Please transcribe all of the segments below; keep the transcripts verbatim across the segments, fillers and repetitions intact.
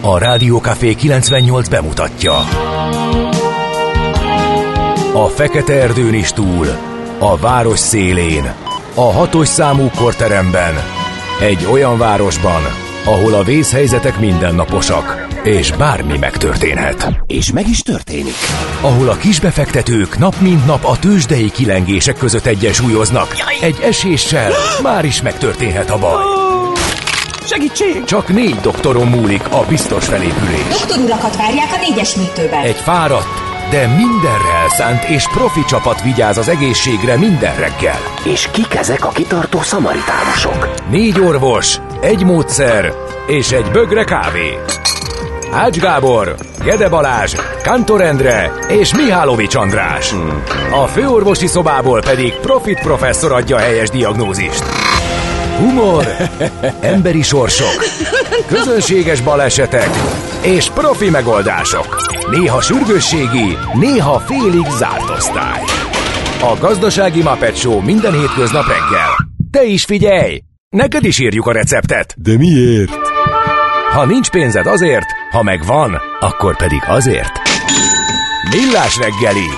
A Rádió Café kilencvennyolc bemutatja. A fekete erdőn is túl, a város szélén, a hatos számú korteremben, egy olyan városban, ahol a vészhelyzetek mindennaposak, és bármi megtörténhet. És meg is történik. Ahol a kisbefektetők nap mint nap a tőzsdei kilengések között egyensúlyoznak. Egy eséssel már is megtörténhet a baj. Segítség! Csak négy doktoron múlik a biztos felépülés. Doktor urakat várják a négyes műtőben. Egy fáradt, de mindenre elszánt és profi csapat vigyáz az egészségre minden reggel. És kik ezek a kitartó szamaritánusok? Négy orvos, egy módszer és egy bögre kávé. Ács Gábor, Gede Balázs, Kántor Endre és Mihálovics András. Hmm. A főorvosi szobából pedig Profit professzor adja a helyes diagnózist. Humor, emberi sorsok, közönséges balesetek és profi megoldások. Néha sürgősségi, néha félig zárt osztály. A Gazdasági Muppet Show minden hétköznap reggel. Te is figyelj! Neked is írjuk a receptet. De miért? Ha nincs pénzed azért, ha megvan, akkor pedig azért. Millás reggeli.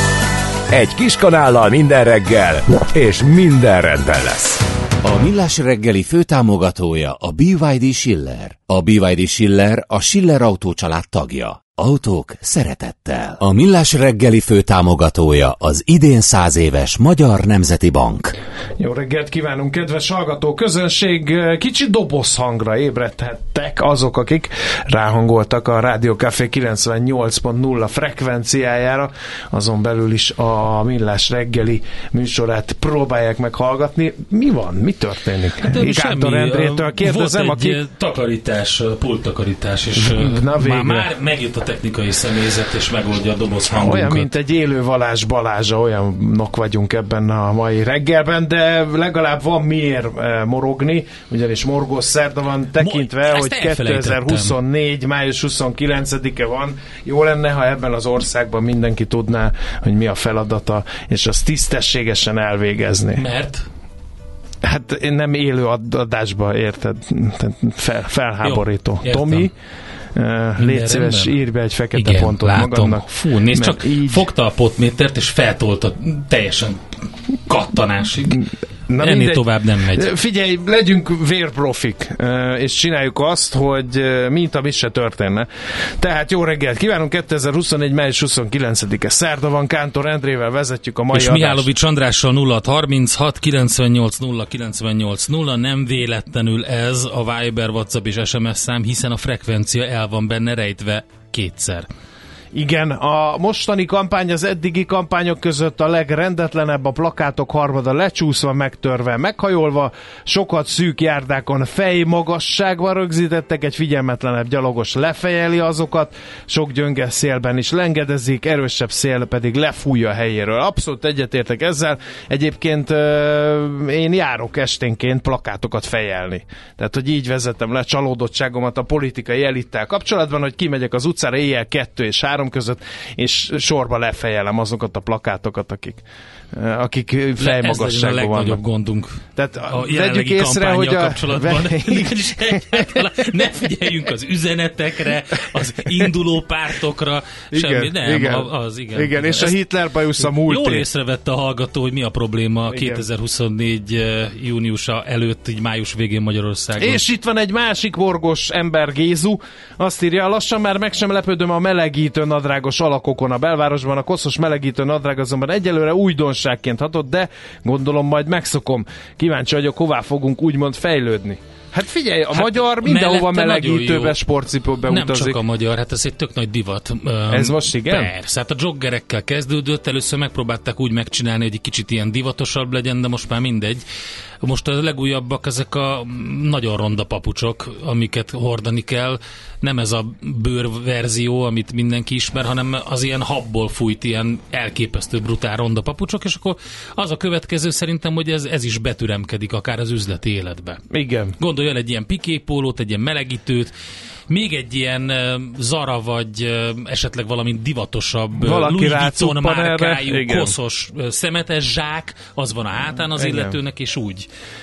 Egy kis kanállal minden reggel, és minden rendben lesz. A Millás reggeli főtámogatója a bé vé dé Schiller. A bé vé dé Schiller a Schiller Autó család tagja. Autók szeretettel. A Millás reggeli főtámogatója az idén száz éves Magyar Nemzeti Bank. Jó reggelt kívánunk, kedves hallgató közönség! Kicsit dobozhangra ébredhettek azok, akik ráhangoltak a Rádió Café kilencvennyolc pont nulla frekvenciájára, azon belül is a Millás reggeli műsorát próbálják meg hallgatni. Mi van? Mi történik? Hát Kántor Endrétől kérdezem, volt egy aki... takarítás, pulttakarítás, és Na, már, már megjött a technikai személyzet, és megoldja a doboz hangunkat. Olyan, mint egy élő Valás Balázsa, olyanok vagyunk ebben a mai reggelben, de legalább van miért morogni, ugyanis morgós szerda van, tekintve, Mo- hogy kétezer-huszonnégy. május huszonkilencedike van. Jó lenne, ha ebben az országban mindenki tudná, hogy mi a feladata, és azt tisztességesen elvégezni. Mert? Hát én nem élő adásba, érted? Fel, felháborító. Jó, Tomi, Uh, légy szíves, írj be egy fekete igen, pontot látom. magadnak. Fú, nézd csak, így... fogta a potmétert, és feltolta teljesen kattanásig. Na, ennél mindegy, tovább nem megy. Figyelj, legyünk vérprofik, és csináljuk azt, hogy mint ami se történne. Tehát jó reggelt kívánunk, kétezer-huszonnégy. május huszonkilencedike szerda van, Kántor Endrével vezetjük a mai és adást. Mihálovics Andrással nulla hat harminchat kilencvennyolc nulla kilencvennyolc nulla, nem véletlenül ez a Viber, WhatsApp és es em es szám, hiszen a frekvencia el van benne rejtve kétszer. Igen, a mostani kampány az eddigi kampányok között a legrendetlenebb, a plakátok harmada lecsúszva, megtörve, meghajolva, sokat szűk járdákon fejmagasságban rögzítettek, egy figyelmetlenebb gyalogos lefejeli azokat, sok gyönge szélben is lengedezik, erősebb szél pedig lefújja a helyéről. Abszolút egyetértek ezzel. Egyébként én járok esténként plakátokat fejelni. Tehát, hogy így vezetem le csalódottságomat a politikai elittel kapcsolatban, hogy kimegyek az utcára éjjel kettő és három között, és sorba lefejelem azokat a plakátokat, akik, akik fejmagasságban vannak. Ez a legnagyobb gondunk. Tehát a jelenlegi észre, hogy a... kapcsolatban. Ne figyeljünk az üzenetekre, az induló pártokra, igen, semmi. Nem, igen, az igen. Igen, és a Hitler bajusz a múlté. Jól észrevette a hallgató, hogy mi a probléma igen. kétezer-huszonnégy júniusa előtt, így május végén Magyarországon. És itt van egy másik morgos ember, Gézu. Azt írja, lassan már meg sem lepődöm a melegítő nadrágos alakokon a belvárosban. A koszos melegítő nadrág azonban egyelőre újdonságként hatott, de gondolom majd megszokom. Kíváncsi vagyok, hová fogunk úgymond fejlődni. Hát figyelj, a hát magyar mindenhova melegítőbe, sportcipőbe utazik. Nem csak a magyar, hát ez egy tök nagy divat. Ez most igen? Persze, hát a joggerekkel kezdődött, először megpróbálták úgy megcsinálni, hogy egy kicsit ilyen divatosabb legyen, de most már mindegy. Most a legújabbak ezek a nagyon ronda papucsok, amiket hordani kell. Nem ez a bőrverzió, amit mindenki ismer, hanem az ilyen habból fújt, ilyen elképesztő brutál ronda papucsok, és akkor az a következő szerintem, hogy ez, ez is betüremkedik akár az üzleti életbe. Igen. Gondolj el egy ilyen piképólót, egy ilyen melegítőt, még egy ilyen uh, Zara, vagy uh, esetleg valami divatosabb uh, Louis Vuitton márkájú, koszos uh, szemetes zsák, az van a hátán az igen. illetőnek, és úgy.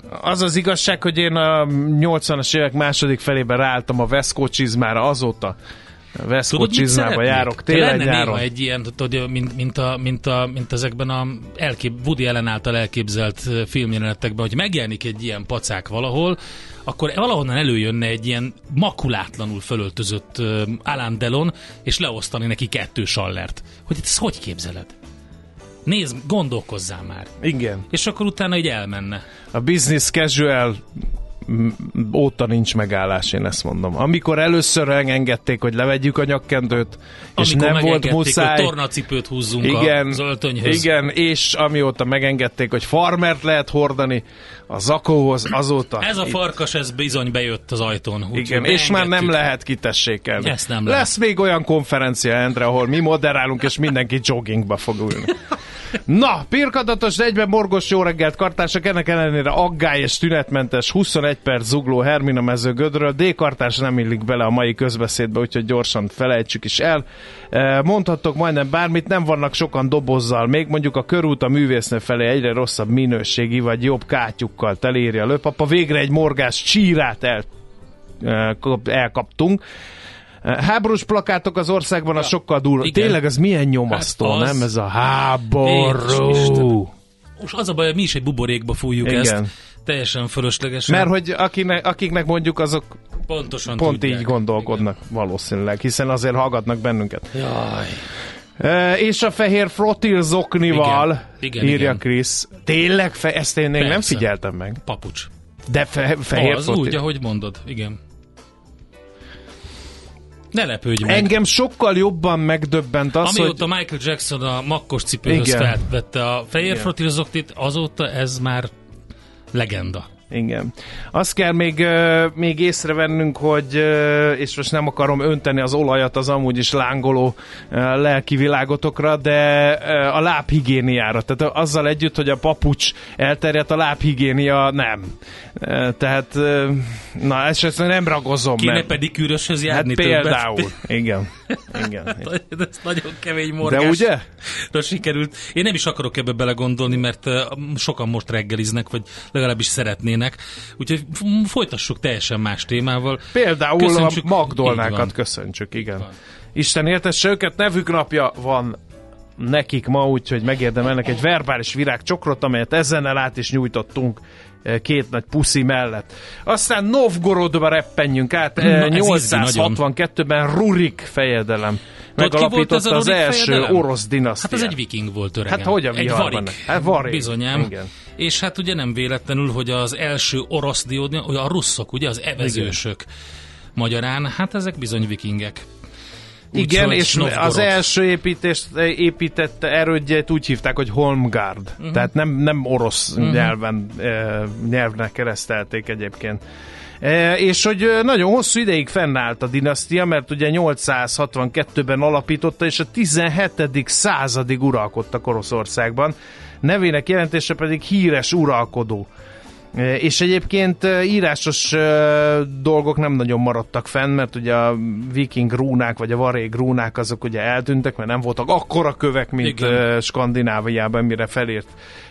Az az igazság, hogy én a nyolcvanas évek második felében ráálltam a Vesco csizmára, azóta Vesco csizmába járok télen-nyáron. Egy ilyen, tudod, mint, mint, a, mint, a, mint ezekben a elkép, Woody Allen által elképzelt filmjelenetekben, hogy megjelenik egy ilyen pacák valahol, akkor valahonnan előjönne egy ilyen makulátlanul fölöltözött uh, Alain Delon, és leosztani neki kettő sallert. Hogy ezt hogy képzeled? Nézd, gondolkozzál már. Igen. És akkor utána így elmenne. A business casual óta nincs megállás, én ezt mondom. Amikor először engedték, hogy levegyük a nyakkendőt, és nem volt muszáj, hogy tornacipőt húzzunk igen, az öltönyhöz. Igen, és amióta megengedték, hogy farmert lehet hordani a zakóhoz, azóta... Ez a farkas, ez bizony bejött az ajtón. Úgy, igen, és már nem lehet kitessékelni. Ezt nem Lesz lehet. még olyan konferencia, Endre, ahol mi moderálunk, és mindenki joggingba fog ülni. Na, pirkadatos, de egyben morgos jó reggelt, kartársak, ennek ellenére aggály és tünetmentes huszonegy perc zugló Hermina mezőgödről. D-kartárs nem illik bele a mai közbeszédbe, úgyhogy gyorsan felejtsük is el. Mondhattok majdnem bármit, nem vannak sokan dobozzal, még mondjuk a körút a művésznő felé egyre rosszabb minőségi vagy jobb kátyukkal telírja a lőpapa. Végre egy morgás csírát el, elkaptunk. Háborús plakátok az országban a sokkal durva. Tényleg ez milyen nyomasztó, hát nem ez a háború. Most az a baj, hogy mi is egy buborékba fújjuk. Igen. Ezt. Teljesen fölöslegesen. Mert hogy akinek, akiknek mondjuk azok pontosan pont tudják. Így gondolkodnak. Igen. Valószínűleg, hiszen azért hallgatnak bennünket. Jaj. E, és a fehér flottil zoknival, igen. Igen, írja igen. Krisz. Tényleg? Fe, ezt én még nem figyeltem meg. Papucs. De fe, fehér az flottil. úgy, ahogy mondod. Igen. Ne lepődj meg. Engem sokkal jobban megdöbbent az, amióta hogy... Michael Jackson a makkos cipőhöz felvette a fehér flottil zoknit, azóta ez már legenda. Igen. Azt kell még, még észrevennünk, hogy, és most nem akarom önteni az olajat az amúgy is lángoló lelki világotokra, de a lábhigiéniára. Tehát azzal együtt, hogy a papucs elterjedt, a lábhigiénia nem. Tehát, na, ezt nem ragozom. Kéne mert... pedikűröshöz járni hát például. Többet. Igen. Igen. Ez nagyon kemény morgás. De ugye? Sikerült. Én nem is akarok ebbe belegondolni, mert sokan most reggeliznek, vagy legalábbis szeretnének. Úgyhogy folytassuk teljesen más témával. Például köszöntsük, a McDonald's-kat köszöntsük, igen. Van. Isten értesse őket, nevük napja van nekik ma, úgyhogy megérdemelnek egy verbális virágcsokrot, amelyet ezennel át is nyújtottunk két nagy puszi mellett. Aztán Novgorodba reppenjünk át. Na, nyolcszázhatvankettőben Rurik fejedelem megalapította az első fejedelem? Orosz dinasztiát. Hát ez egy viking volt öregen. Hát hogy a viharban? Hát varik. Bizonyám. Igen. És hát ugye nem véletlenül, hogy az első orosz diód, a russzok, ugye az evezősök igen. Magyarán, hát ezek bizony vikingek. Úgy igen, szó, és Novgorod. Az első építést épített erődjét úgy hívták, hogy Holmgard. Uh-huh. Tehát nem, nem orosz uh-huh. nyelven, nyelvnek keresztelték egyébként. E, és hogy nagyon hosszú ideig fennállt a dinasztia, mert ugye nyolcszázhatvankettőben alapította, és a tizenhetedik századig uralkodtak Oroszországban. Nevének jelentése pedig híres uralkodó. És egyébként írásos dolgok nem nagyon maradtak fenn, mert ugye a viking rúnák, vagy a varég rúnák azok ugye eltűntek, mert nem voltak akkora kövek, mint igen. Skandináviában, mire felírt,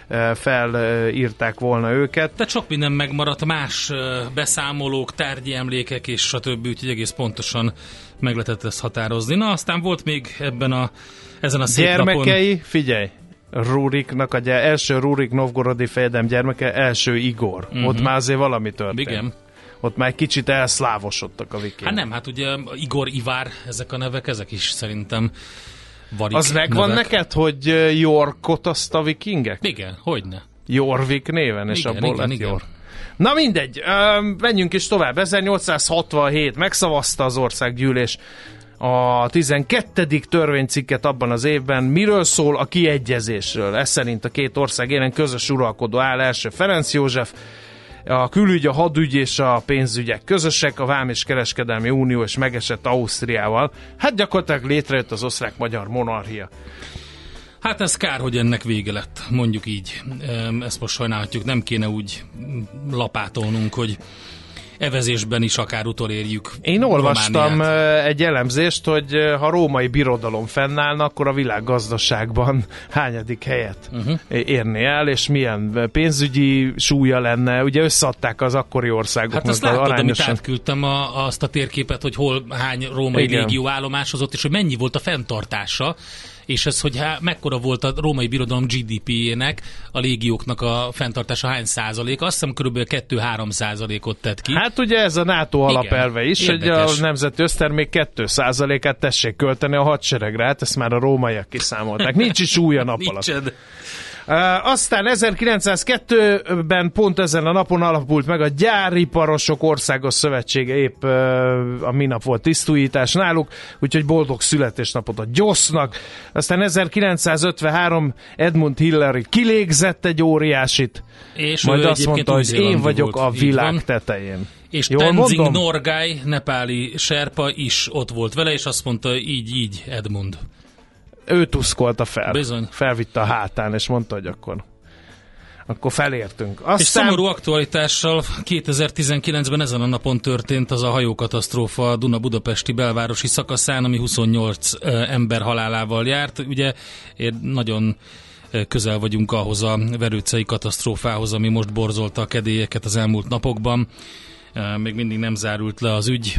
felírták volna őket. Tehát sok minden megmaradt, más beszámolók, tárgyi emlékek és stb. Úgyhogy egész pontosan meg lehetett ezt határozni. Na, aztán volt még ebben a, ezen a szép gyermekei, napon... figyelj! Ruriknak, a gyere, első Rurik novgorodi fejedelem gyermeke, első Igor. Uh-huh. Ott már azért valami történt. Igen. Ott már egy kicsit elszlávosodtak a vikingek. Hát nem, hát ugye Igor, Ivár, ezek a nevek, ezek is szerintem varik az megvan nevek. Neked, hogy Jorkot azt a vikingek? Igen, hogyne. Jorvik néven, és igen, abból igen, lett igen. Jor. Na mindegy, uh, menjünk is tovább. ezernyolcszázhatvanhét megszavazta az országgyűlés a tizenkettedik törvénycikket abban az évben. Miről szól? A kiegyezésről. Ez szerint a két ország élen közös uralkodó áll. Első Ferenc József, a külügy, a hadügy és a pénzügyek közösek, a Vám és Kereskedelmi Unió és megesett Ausztriával. Hát gyakorlatilag létrejött az osztrák-magyar monarchia. Hát ez kár, hogy ennek vége lett, mondjuk így. Ezt most sajnálhatjuk, nem kéne úgy lapátolnunk, hogy evezésben is akár utolérjük. Én olvastam Romániát. Egy elemzést, hogy ha római birodalom fennállna, akkor a világgazdaságban hányadik helyet uh-huh. érné el, és milyen pénzügyi súlya lenne. Ugye összeadták az akkori országoknak. Hát azt láttad, arányosan... amit átküldtem a, azt a térképet, hogy hol hány római Igen. légió állomásozott, és hogy mennyi volt a fenntartása, és ez, hogy há, mekkora volt a római birodalom gé dé pé-jének, a légióknak a fenntartása hány százalék, azt hiszem kb. kettő-három százalékot tett ki. Hát ugye ez a NATO alapelve is, érdekes. hogy a nemzeti össztermék két százalékát tessék költeni a hadseregre, hát ezt már a rómaiak kiszámolták. Nincs is új a nap alatt. Nincsed. Uh, aztán ezerkilencszázkettőben pont ezen a napon alapult meg a Gyáriparosok Országos Szövetsége, épp uh, a minap volt tisztújítás náluk, úgyhogy boldog születésnapot a gyosznak. Aztán ezerkilencszázötvenhárom Edmund Hillary kilégzett egy óriásit, és majd azt mondta, hogy én vagyok volt. a világ tetején. És Jól Tenzing mondom? Norgay, nepáli serpa is ott volt vele, és azt mondta, így, így, Edmund. Ő tuszkolta fel. Bizony. Felvitte a hátán, és mondta, hogy akkor, akkor felértünk. Aztán... És szomorú aktualitással kétezer-tizenkilencben ezen a napon történt az a hajókatasztrófa a Duna-budapesti belvárosi szakaszán, ami huszonnyolc ember halálával járt. Ugye nagyon közel vagyunk ahhoz a verőcei katasztrófához, ami most borzolta a kedélyeket az elmúlt napokban. Még mindig nem zárult le az ügy.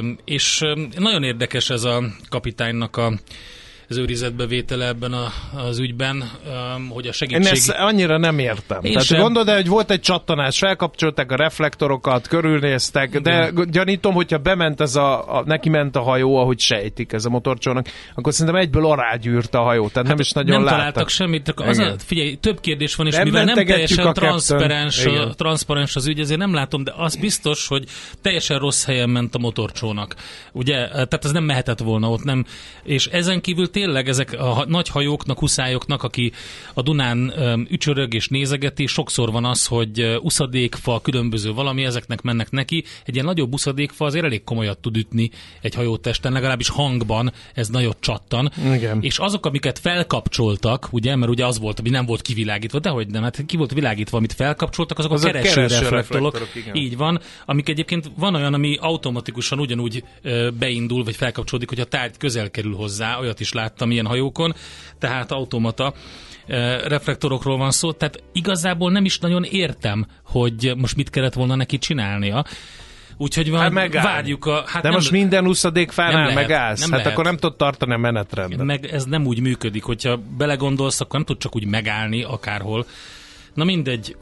És nagyon érdekes ez a kapitánynak a az őrizetbevétele ebben a, az ügyben, hogy a segítség... Én ezt annyira nem értem. Én Tehát sem. gondolod, hogy volt egy csattanás, felkapcsolták a reflektorokat, körülnéztek, igen. De gyanítom, hogyha bement ez a, a, neki ment a hajó, ahogy sejtik ez a motorcsónak, akkor szerintem egyből arágyűrte a hajó, tehát hát nem is nagyon nem láttak. találtak semmit, az a, figyelj, több kérdés van, és nem mivel nem teljesen transzparens, a transzparens az ügy, ezért nem látom, de az biztos, hogy teljesen rossz helyen ment a motorcsónak. Ugye, tehát ez nem mehetett volna ott, nem, és ezen kívül tényleg ezek a nagy hajóknak, huszályoknak, aki a Dunán um, ücsörög és nézegeti, sokszor van az, hogy uh, uszadékfa, különböző valami, ezeknek mennek neki. Egy ilyen nagyobb uszadékfa azért elég komolyat tud ütni egy hajótesten, legalábbis hangban ez nagyot csattan. Igen. És azok, amiket felkapcsoltak, ugye, mert ugye az volt, ami nem volt kivilágítva, de hogy nem, hát ki volt világítva, amit felkapcsoltak, azok az a kereső, kereső reflektorok. reflektorok így van, amik egyébként van olyan, ami automatikusan ugyanúgy uh, beindul, vagy felkapcsolódik, hogy a tárgy közel kerül hozzá, olyat is láttam ilyen hajókon, tehát automata e, reflektorokról van szó, tehát igazából nem is nagyon értem, hogy most mit kellett volna neki csinálnia. Úgyhogy van, hát várjuk a... Hát de nem, most minden huszadékfánál megállsz? Nem hát lehet. akkor nem tud tartani a menetrendet. Meg ez nem úgy működik, hogyha belegondolsz, akkor nem tud csak úgy megállni akárhol. Na mindegy.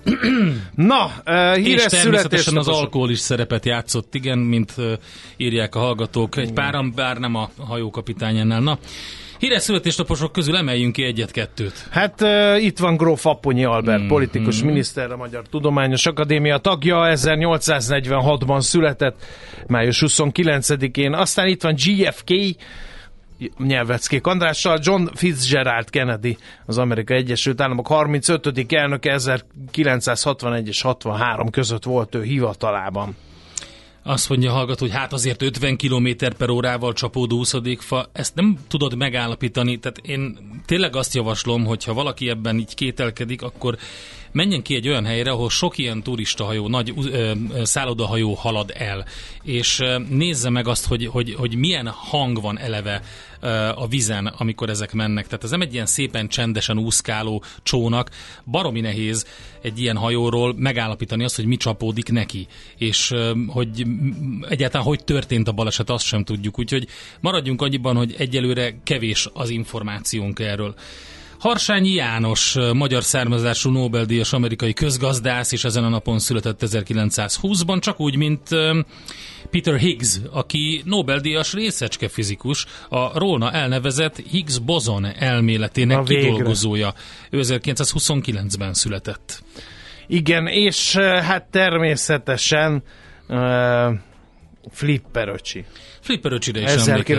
Na, uh, híres és természetesen az születésnaposok. alkohol is szerepet játszott, igen, mint uh, írják a hallgatók. Egy páran, bár nem a hajókapitányánál. Na, híres születésnaposok közül emeljünk ki egyet-kettőt. Hát uh, itt van Gróf Apponyi Albert, Mm, politikus mm. miniszter, a Magyar Tudományos Akadémia tagja, ezernyolcszáznegyvenhatban született, május huszonkilencedikén. Aztán itt van gé ef ká, Nyelveckék Andrással, John Fitzgerald Kennedy, az Amerikai Egyesült Államok harmincötödik elnöke, ezerkilencszázhatvanegy és hatvanhárom között volt ő hivatalában. Azt mondja a hallgató, hogy hát azért ötven kilométer per órával csapódó úszadékfa, ezt nem tudod megállapítani, tehát én tényleg azt javaslom, hogy ha valaki ebben így kételkedik, akkor menjen ki egy olyan helyre, ahol sok ilyen turistahajó, nagy ö, ö, szállodahajó halad el, és ö, nézze meg azt, hogy, hogy, hogy milyen hang van eleve ö, a vizen, amikor ezek mennek. Tehát ez nem egy ilyen szépen csendesen úszkáló csónak, baromi nehéz egy ilyen hajóról megállapítani azt, hogy mi csapódik neki, és ö, hogy egyáltalán hogy történt a baleset, azt sem tudjuk, úgyhogy maradjunk annyiban, hogy egyelőre kevés az információnk erről. Harsányi János, magyar származású Nobel-díjas amerikai közgazdász, és ezen a napon született ezerkilencszázhúszban, csak úgy, mint Peter Higgs, aki Nobel-díjas részecskefizikus, a róla elnevezett Higgs bozon elméletének Na, kidolgozója. Ő ezerkilencszázhuszonkilencben született. Igen, és hát természetesen uh, Flipper öcsi. Flipper öcsire is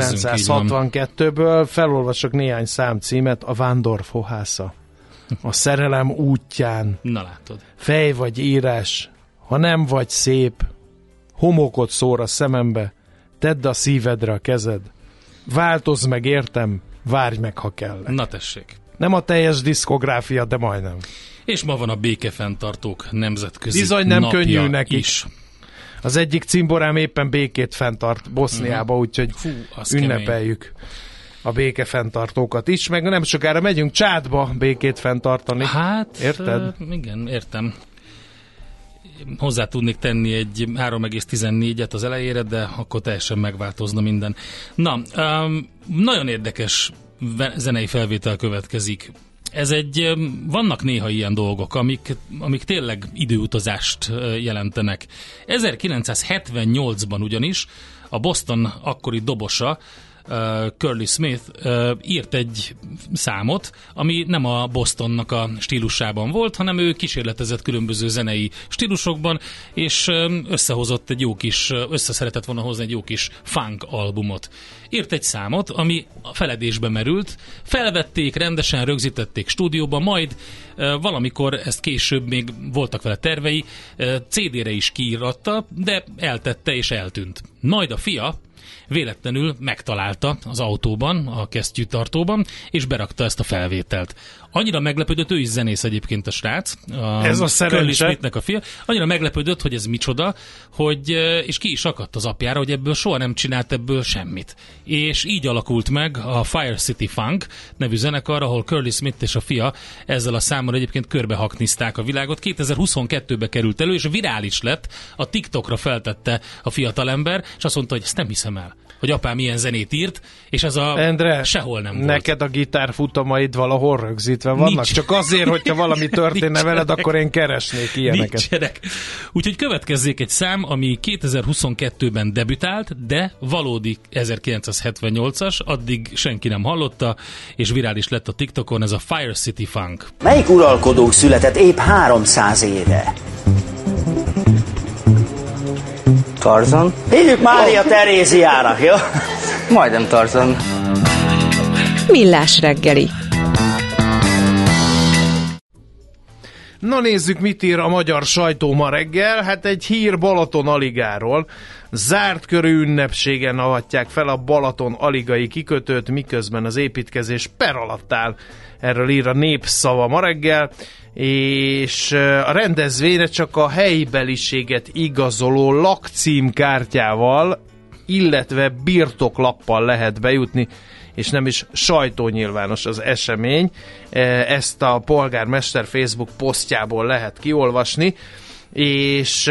ezerkilencszázhatvankettőből felolvasok néhány számcímet. A Vándor fohásza, A szerelem útján, Na látod. Fej vagy írás, Ha nem vagy szép, Homokot szór a szemembe, Tedd a szívedre a kezed, Változz meg értem, Várj meg, ha kell. Na tessék. Nem a teljes diszkográfia, de majdnem. És ma van a békefenntartók nemzetközi Bizony nem napja könnyű nekik. is. Az egyik cimborám éppen békét fenntart Boszniába, uh-huh. úgyhogy Fú, ünnepeljük kemény. A békefenntartókat is, meg nem sokára megyünk Csádba békét fenntartani. Hát, érted? Uh, igen, értem. Hozzá tudnék tenni egy három egész tizennégyet az elejére, de akkor teljesen megváltozna minden. Na, um, nagyon érdekes zenei felvétel következik. Ez egy, vannak néha ilyen dolgok, amik, amik tényleg időutazást jelentenek. ezerkilencszázhetvennyolcban ugyanis a Boston akkori dobosa, Uh, Curly Smith uh, írt egy számot, ami nem a Bostonnak a stílusában volt, hanem ő kísérletezett különböző zenei stílusokban, és um, összehozott egy jó kis, összeszeretett volna hozni egy jó kis funk albumot. Írt egy számot, ami a feledésbe merült, felvették, rendesen rögzítették stúdióban, majd uh, valamikor ezt később még voltak vele tervei, uh, cé dére is kiíratta, de eltette és eltűnt. Majd a fia véletlenül megtalálta az autóban, a kesztyűtartóban, és berakta ezt a felvételt. Annyira meglepődött, ő is zenész egyébként a srác. A ez a Curly Smithnek a fia. Annyira meglepődött, hogy ez micsoda, hogy, és ki is akadt az apjára, hogy ebből soha nem csinált ebből semmit. És így alakult meg a Fire City Funk nevű zenekar, ahol Curly Smith és a fia ezzel a számmal egyébként körbehaknizták a világot. kétezer-huszonkettőbe került elő, és virális lett, a TikTokra feltette a fiatalember, és azt mondta, hogy ezt nem hiszem el, hogy apám ilyen zenét írt, és ez a Endre, sehol nem volt. Neked a gitárfutamaid valahol rögzítve vannak? Nincs. Csak azért, hogyha valami történne veled, akkor én keresnék ilyeneket. Nincsenek. Úgyhogy következzék egy szám, ami kétezer-huszonkettőben debütált, de valódi ezerkilencszázhetvennyolcas, addig senki nem hallotta, és virális lett a TikTokon, ez a Fire City Funk. Melyik uralkodó született épp háromszáz éve? Tarzan? Hívjuk Mária oh. Teréziának, jó? Majdnem Tarzan. Millás reggeli. Na nézzük, mit ír a magyar sajtó ma reggel. Hát egy hír Balaton Aligáról. Zárt körű ünnepségen avatják fel a Balaton aligai kikötőt, miközben az építkezés per alatt áll. Erről ír a Népszava ma reggel, és a rendezvényre csak a helybeliséget igazoló lakcímkártyával, illetve birtoklappal lehet bejutni, és nem is sajtónyilvános az esemény. Ezt a polgármester Facebook posztjából lehet kiolvasni, és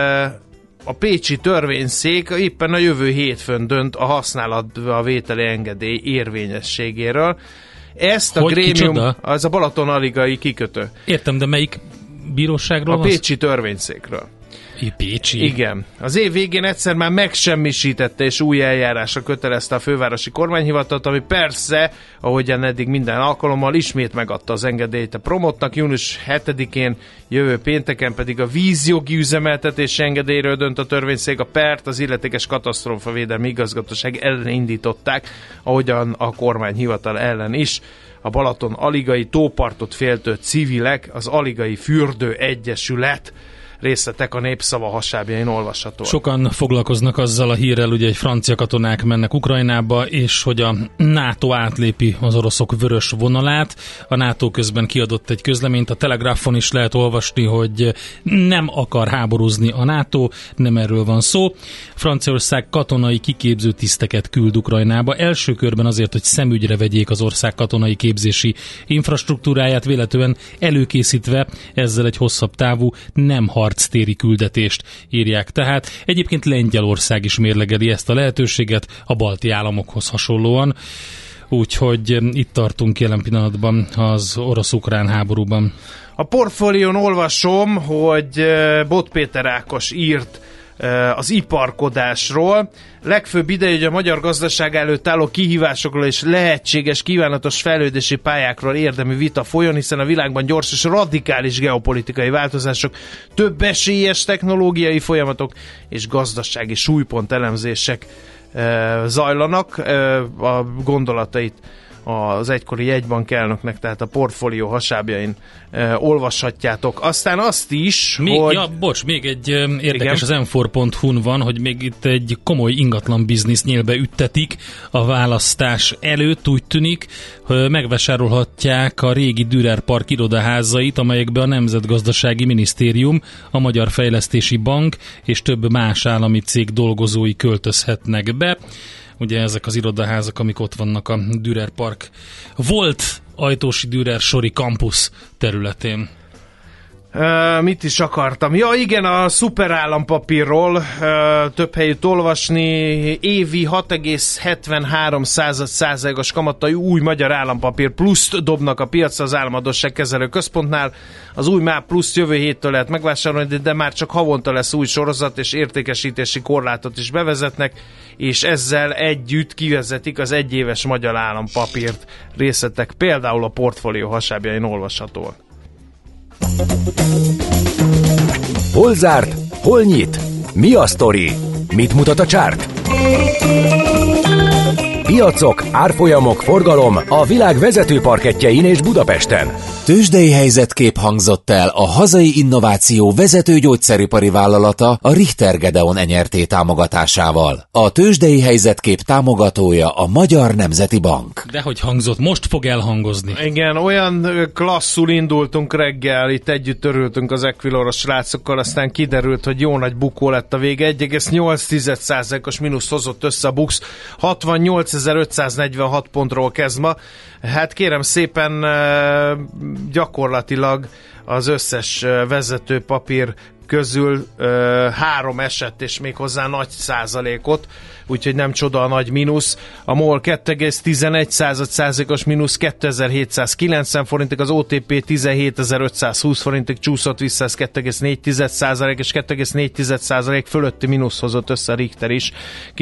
a pécsi törvényszék éppen a jövő hétfőn dönt a használatba vételi engedély érvényességéről. Ezt a hogy grémium, kicsoda? az a Balaton aligai kikötő. Értem, de melyik bíróságról A van? pécsi törvényszékről. Pécsi. Igen. Az év végén egyszer már megsemmisítette és új eljárásra kötelezte a fővárosi kormányhivatalt, ami persze, ahogyan eddig minden alkalommal ismét megadta az engedélyt a promotnak. Június hetedikén, jövő pénteken pedig a vízjogi üzemeltetési engedélyről dönt a törvényszék. A pert az illetékes katasztrófavédelmi igazgatóság ellen indították, ahogyan a kormányhivatal ellen is. A Balaton aligai tópartot féltő civilek, az Aligai Fürdő Egyesület. Részletek a Népszava hasábjain olvasható. Sokan foglalkoznak azzal a hírrel, ugye, hogy francia katonák mennek Ukrajnába, és hogy a NATO átlépi az oroszok vörös vonalát. A NATO közben kiadott egy közleményt, a Telegraphon is lehet olvasni, hogy nem akar háborúzni a NATO, nem erről van szó. Franciaország katonai kiképző tiszteket küld Ukrajnába, első körben azért, hogy szemügyre vegyék az ország katonai képzési infrastruktúráját, véletlenül előkészítve ezzel egy hosszabb távú, nem harctéri küldetést írják. Tehát egyébként Lengyelország is mérlegeli ezt a lehetőséget a balti államokhoz hasonlóan. Úgyhogy itt tartunk jelen pillanatban az orosz-ukrán háborúban. A Portfólión olvasom, hogy Bot Péter Ákos írt az iparkodásról. Legfőbb ideje, hogy a magyar gazdaság előtt álló kihívásokról és lehetséges kívánatos fejlődési pályákról érdemi vita folyjon, hiszen a világban gyors és radikális geopolitikai változások, több esélyes technológiai folyamatok és gazdasági súlypont elemzések zajlanak. A gondolatait az egykori jegybank elnöknek, tehát a portfólió hasábjain uh, olvashatjátok. Aztán azt is, még, hogy... Ja, bocs, még egy um, érdekes, igen? Az em négy pont hu-n van, hogy még itt egy komoly ingatlan biznisz nyílbe üttetik a választás előtt, úgy tűnik, hogy megvásárolhatják a régi Dürer Park irodaházait, amelyekbe a Nemzetgazdasági Minisztérium, a Magyar Fejlesztési Bank és több más állami cég dolgozói költözhetnek be. Ugye ezek az irodaházak, amik ott vannak a Dürer Park volt Ajtósi Dürer Sori Campus területén. Uh, mit is akartam? Ja igen, a szuperállampapírról uh, több helyütt olvasni. Évi hat egész hetvenhárom százalékos kamattai új magyar állampapír pluszt dobnak a piacra az államadósságkezelő központnál. Az új MÁ pluszt jövő héttől lehet megvásárolni, de már csak havonta lesz új sorozat, és értékesítési korlátot is bevezetnek, és ezzel együtt kivezetik az egyéves magyar állampapírt. Részletek például a portfólió hasábjain olvashatóak. Hol zárt? Hol nyit? Mi a sztori? Mit mutat a csárt? Piacok, árfolyamok, forgalom a világ vezető parkettjein és Budapesten. Tőzsdei helyzetkép hangzott el a hazai innováció vezető gyógyszeripari vállalata, a Richter Gedeon Enyerté támogatásával. A tőzsdei helyzetkép támogatója a Magyar Nemzeti Bank. De hogy hangzott, most fog elhangozni. Igen, olyan klasszul indultunk reggel, itt együtt örültünk az Equiloros srácokkal, aztán kiderült, hogy jó nagy bukó lett a vége. egy egész nyolc százalékos mínusz hozott össze a Bux, hatvannyolcezer-ötszáznegyvenhat pontról kezd ma. Hát kérem szépen, gyakorlatilag az összes vezető papír közül három esett, és még hozzá nagy százalékot, úgyhogy nem csoda a nagy mínusz. A MOL két egész tizenegy százalékos mínusz kétezer-hétszázkilencven forintig, az o té pé tizenhétezer-ötszázhúsz forintig csúszott vissza, ez két egész négy százalék, és két egész négy százalék fölötti mínusz hozott össze a Richter is.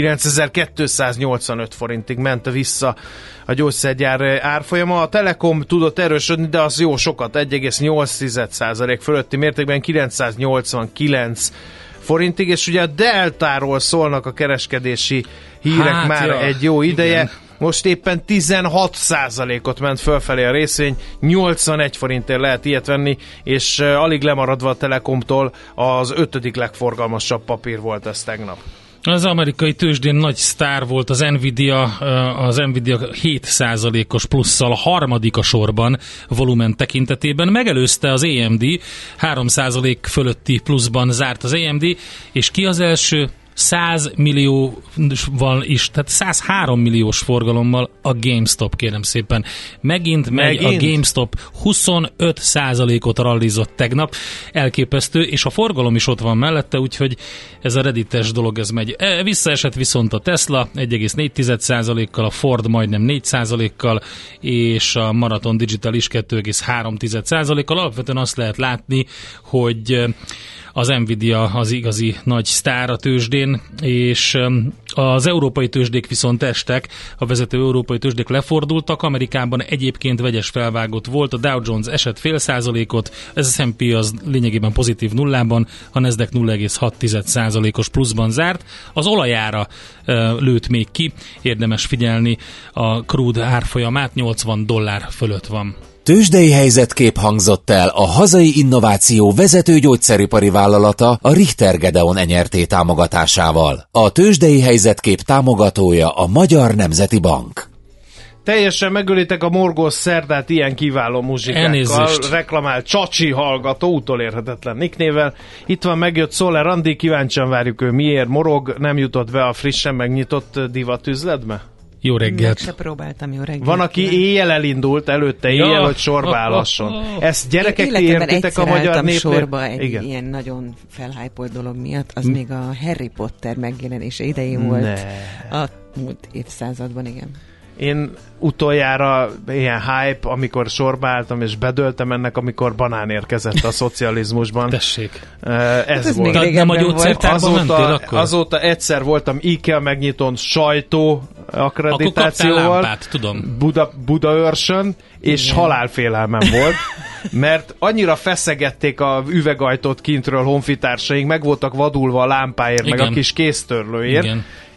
kilencezer-kétszáznyolcvanöt forintig ment vissza a gyógyszergyár árfolyama. A Telekom tudott erősödni, de az jó sokat, egy egész nyolc százalék fölötti mértékben, kilencszáznyolcvankilenc forintig, és ugye a Deltáról szólnak a kereskedési hírek hát, már ja, egy jó ideje. Igen. Most éppen tizenhat százalékot ment fölfelé a részvény, nyolcvanegy forintért lehet ilyet venni, és alig lemaradva a Telekomtól az ötödik legforgalmasabb papír volt ez tegnap. Az amerikai tőzsdén nagy sztár volt az Nvidia, az Nvidia hét százalékos plusszal a harmadik a sorban volumen tekintetében. Megelőzte az á em dé, három százalék fölötti pluszban zárt az á em dé, és ki az első? száz millióval is, tehát százhárom milliós forgalommal a GameStop, kérem szépen. Megint megy Megint? a GameStop, huszonöt százalékot rallizott tegnap, elképesztő, és a forgalom is ott van mellette, úgyhogy ez a reddites dolog, ez megy. Visszaesett viszont a Tesla egy egész négy százalékkal, a Ford majdnem négy százalékkal, és a Marathon Digital is kettő egész három százalékkal. Alapvetően azt lehet látni, hogy az Nvidia az igazi nagy sztár a tőzsdén, és az európai tőzsdék viszont estek, a vezető európai tőzsdék lefordultak, Amerikában egyébként vegyes felvágott volt, a Dow Jones esett fél százalékot, az es and pé az lényegében pozitív nullában, a Nasdaq nulla egész hat százalékos pluszban zárt, az olajára lőtt még ki, érdemes figyelni a crude árfolyamát, nyolcvan dollár fölött van. Tőzsdei helyzetkép hangzott el a hazai innováció vezető gyógyszeripari vállalata, a Richter Gedeon Enyerté támogatásával. A tőzsdei helyzetkép támogatója a Magyar Nemzeti Bank. Teljesen megölitek a morgós szerdát ilyen kiváló muzsikákkal. Elnézést. Reklamál Csacsi hallgató, utolérhetetlen nicknével. Itt van, megjött Szoller Andi, kíváncsian várjuk, ő miért morog, nem jutott be a frissen megnyitott divatüzletbe? Jó reggelt. Meg se próbáltam, jó reggelt. Van, aki éjjel elindult, előtte ja. éjjel, hogy sorba állhasson. Ezt gyerekek, ti értitek a magyar népnél? Sorba egy Igen. ilyen nagyon felhájpolt dolog miatt, az hm. még a Harry Potter megjelenése idején volt. Ne. A múlt évszázadban, igen. Én utoljára ilyen hype, amikor sorba álltam és bedöltem ennek, amikor banán érkezett a szocializmusban. Tessék. Ez, hát ez volt. Tehát nem a gyógyszertárban mentél akkor? Azóta egyszer voltam IKEA megnyitón sajtó akkreditációval. Lámpát, tudom. Buda, Budaörsön, és igen. halálfélelmem volt, mert annyira feszegették a üvegajtót kintről honfitársaink, meg voltak vadulva a lámpáért, igen. meg a kis kéztörlőért, igen.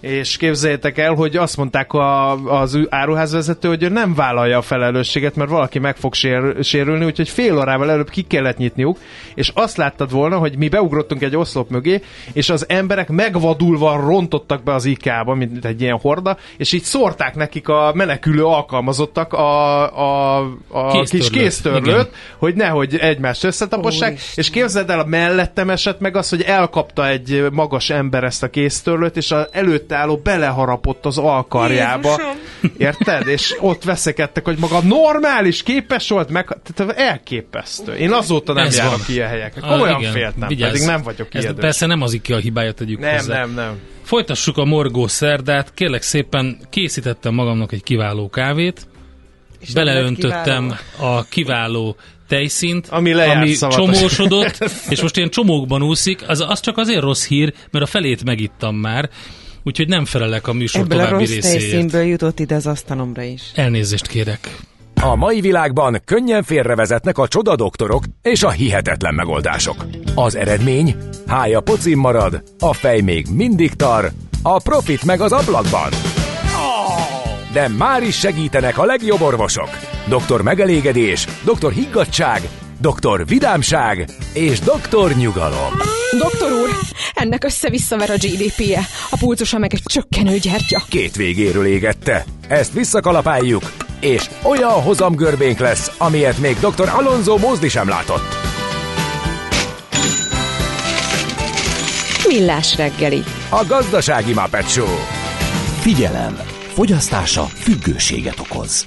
és képzeljétek el, hogy azt mondták a, az áruházvezető, hogy ő nem vállalja a felelősséget, mert valaki meg fog sér, sérülni, úgyhogy fél órával előbb ki kellett nyitniuk, és azt láttad volna, hogy mi beugrottunk egy oszlop mögé, és az emberek megvadulva rontottak be az IKEA-ba, mint egy ilyen horda, és így szórták nekik a menekülő alkalmazottak a, a, a kéztörlőt. kis kéztörlőt, igen. Hogy nehogy egymást összetapossák, és képzeld el, a mellettem esett meg az, hogy elkapta egy magas ember ezt a kéztörlőt, és az előtte álló beleharapott az alkarjába. Jézusom. Érted? És ott veszekedtek, hogy maga normális, képes volt, meg tehát elképesztő. Én azóta nem ez járok van. Ilyen helyekre. Komolyan ah, féltem, vigyázz. Pedig nem vagyok ijedős. Persze nem az IKEA hibája, tegyük nem, hozzá. Nem, nem, nem. Folytassuk a morgó szerdát. Kérlek szépen, készítettem magamnak egy kiváló kávét, és beleöntöttem kiváló. a kiváló tejszínt, ami, ami csomósodott, és most ilyen csomókban úszik, az, az csak azért rossz hír, mert a felét megittam már, úgyhogy nem felelek a műsor ebből további részéért. Ebből a rossz tejszínből jutott ide az asztalomra is. Elnézést kérek. A mai világban könnyen félrevezetnek a csodadoktorok és a hihetetlen megoldások. Az eredmény? Hája pocim marad, a fej még mindig tar, a profit meg az ablakban. De már is segítenek a legjobb orvosok. doktor Megelégedés, doktor Higgadtság, doktor Vidámság és doktor Nyugalom. Doktor úr, ennek össze-visszaver a gé dé pé-je, a pulzusa meg egy csökkenő gyertya. Két végéről égette. Ezt visszakalapáljuk, és olyan hozamgörbénk lesz, amilyet még doktor Alonso Mózdi sem látott. Millás reggeli. A gazdasági Muppet Show. Figyelem! Fogyasztása függőséget okoz.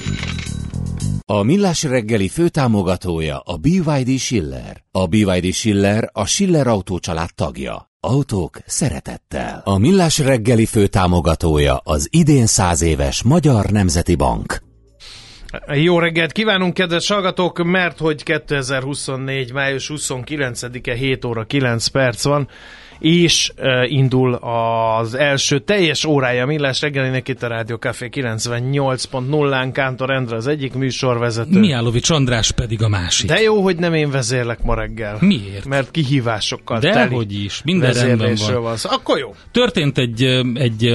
A Millás reggeli főtámogatója a bé vé dé Schiller. A bé vé dé Schiller a Schiller Autó család tagja. Autók szeretettel. A Millás reggeli főtámogatója az idén száz éves Magyar Nemzeti Bank. Jó reggelt kívánunk, kedves hallgatók, mert hogy kétezer-huszonnégy. május huszonkilencedike hét óra kilenc perc van, és uh, indul az első teljes órája Millás reggelinek itt a Rádió Café kilencvennyolc pont nullán. Kántor Endre az egyik műsorvezető. Mihálovics András pedig a másik. De jó, hogy nem én vezérlek ma reggel. Miért? Mert kihívásokkal de teli. Dehogy is, minden rendben van. van. Akkor jó. Történt egy, egy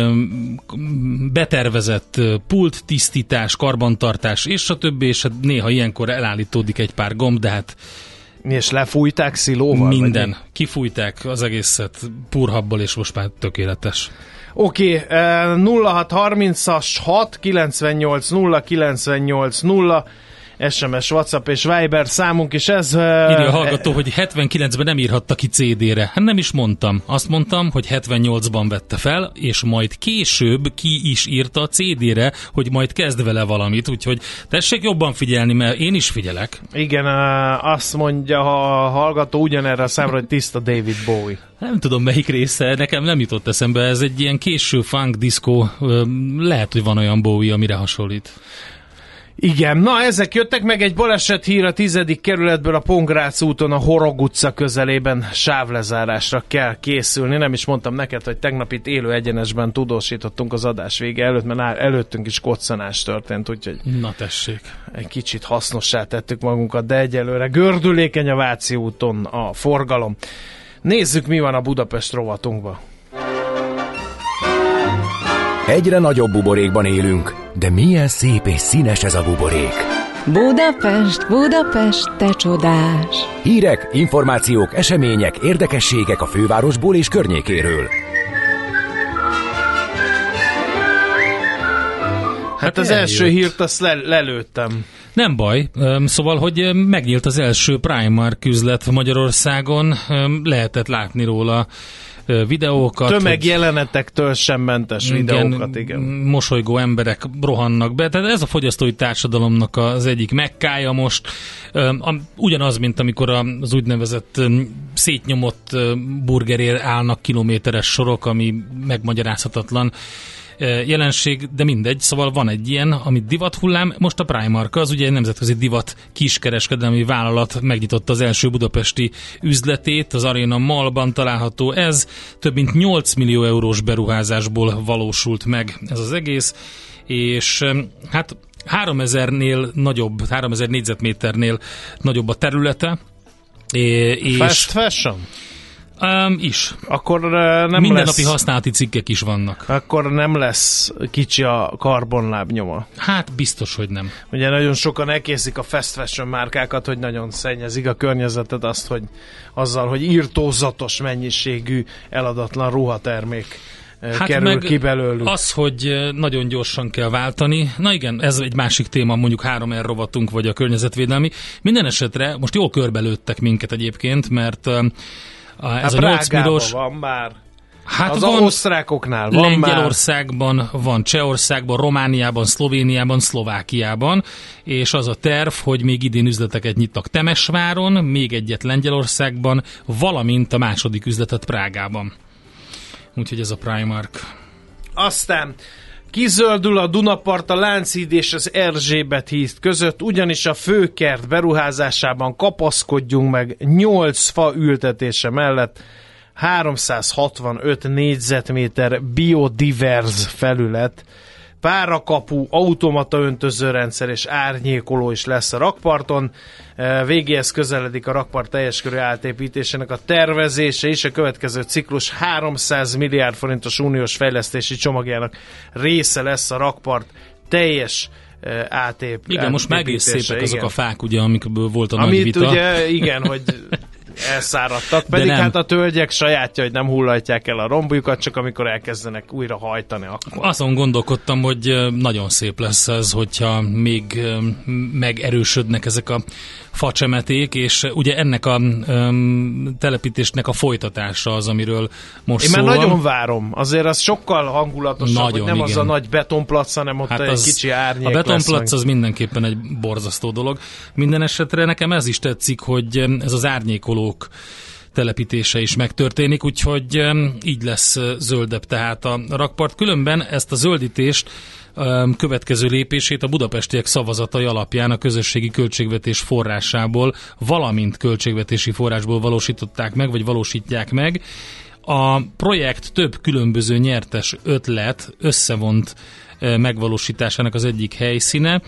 betervezett pult tisztítás, karbantartás, és a többi, és néha ilyenkor elállítódik egy pár gomb, de hát és lefújták szilóval? Minden. Vagy? Kifújták az egészet purhabból, és most már tökéletes. Oké, okay, nulla hat harmincas hat kilencvennyolc nulla kilencvennyolc nulla es em es, WhatsApp és Viber számunk is ez. Írja a hallgató, hogy hetvenkilencben nem írhatta ki cé dére. Hát nem is mondtam. Azt mondtam, hogy hetvennyolcban vette fel, és majd később ki is írta a cé dére, hogy majd kezd vele valamit. Úgyhogy tessék jobban figyelni, mert én is figyelek. Igen, azt mondja a hallgató ugyanerre a számra, hogy tiszta David Bowie. Nem tudom melyik része, nekem nem jutott eszembe. Ez egy ilyen késő funk diszkó. Lehet, hogy van olyan Bowie, amire hasonlít. Igen, na ezek jöttek, meg egy baleset hír a tizedik kerületből, a Pongrác úton, a Horog utca közelében sávlezárásra kell készülni. Nem is mondtam neked, hogy tegnap itt élő egyenesben tudósítottunk az adás vége előtt, mert előttünk is koccanás történt, úgyhogy na tessék. Egy kicsit hasznossá tettük magunkat, de egyelőre gördülékeny a Váci úton a forgalom. Nézzük, mi van a Budapest rovatunkban. Egyre nagyobb buborékban élünk, de milyen szép és színes ez a buborék. Budapest, Budapest, te csodás! Hírek, információk, események, érdekességek a fővárosból és környékéről. Hát az eljött. Első hírt azt le- lelőttem. Nem baj, szóval, hogy megnyílt az első Primark üzlet Magyarországon, lehetett látni róla videókat. Tömegjelenetektől sem mentes igen, videókat, igen. Mosolygó emberek rohannak be, tehát ez a fogyasztói társadalomnak az egyik mekkája most. Ugyanaz, mint amikor az úgynevezett szétnyomott burgerért állnak kilométeres sorok, ami megmagyarázhatatlan jelenség, de mindegy, szóval van egy ilyen, amit divathullám, most a Primark az ugye egy nemzetközi divat kiskereskedelmi vállalat megnyitotta az első budapesti üzletét, az Arena Mallban található ez, több mint nyolc millió eurós beruházásból valósult meg ez az egész, és hát háromezernél nagyobb, háromezer négyzetméternél nagyobb a területe. És fast fashion? Um, is. Akkor uh, nem Mindennapi lesz, használati cikkek is vannak. Akkor nem lesz kicsi a karbonlábnyoma. Hát biztos, hogy nem. Ugye nagyon sokan elkészik a fast fashion márkákat, hogy nagyon szennyezik a környezetet azt, hogy azzal, hogy irtózatos mennyiségű eladatlan ruhatermék hát kerül ki belőlük. Az, hogy nagyon gyorsan kell váltani, na igen, ez egy másik téma, mondjuk három er rovatunk, vagy a környezetvédelmi. Minden esetre most jól körbelőttek minket egyébként, mert ez hát a nyolc milliós... van már. Hát az van, osztrákoknál van Lengyelországban, már. Van Csehországban, Romániában, Szlovéniában, Szlovákiában, és az a terv, hogy még idén üzleteket nyitnak Temesváron, még egyet Lengyelországban, valamint a második üzletet Prágában. Úgyhogy ez a Primark. Aztán kizöldül a Dunapart, a Lánchíd és az Erzsébet híd között, ugyanis a főkert beruházásában kapaszkodjunk meg nyolc fa ültetése mellett háromszázhatvanöt négyzetméter biodiverz felület, párakapu, automata öntözőrendszer és árnyékoló is lesz a rakparton. Végéhez közeledik a rakpart teljes körű átépítésének a tervezése is. A következő ciklus háromszáz milliárd forintos uniós fejlesztési csomagjának része lesz a rakpart teljes átép, igen, most meg is szépek igen. azok a fák, ugye, amikből volt a Amit nagy vita. ugye, igen, hogy elszáradtak, pedig hát a tölgyek sajátja, hogy nem hullatják el a rombjukat, csak amikor elkezdenek újra hajtani, akkor. Azon gondolkodtam, hogy nagyon szép lesz ez, hogyha még megerősödnek ezek a facsemeték, és ugye ennek a um, telepítésnek a folytatása az, amiről most Én szó már van. nagyon várom. Azért az sokkal hangulatosabb, nagyon, hogy nem igen. az a nagy betonplac, hanem ott hát egy az, kicsi árnyék a betonplac lesz, az mindenképpen egy borzasztó dolog. Minden esetre nekem ez is tetszik, hogy ez az árnyékolók telepítése is megtörténik, úgyhogy így lesz zöldebb tehát a rakpart. Különben ezt a zöldítést következő lépését a budapestiek szavazatai alapján a közösségi költségvetés forrásából, valamint költségvetési forrásból valósították meg, vagy valósítják meg. A projekt több különböző nyertes ötlet összevont megvalósításának az egyik helyszíne,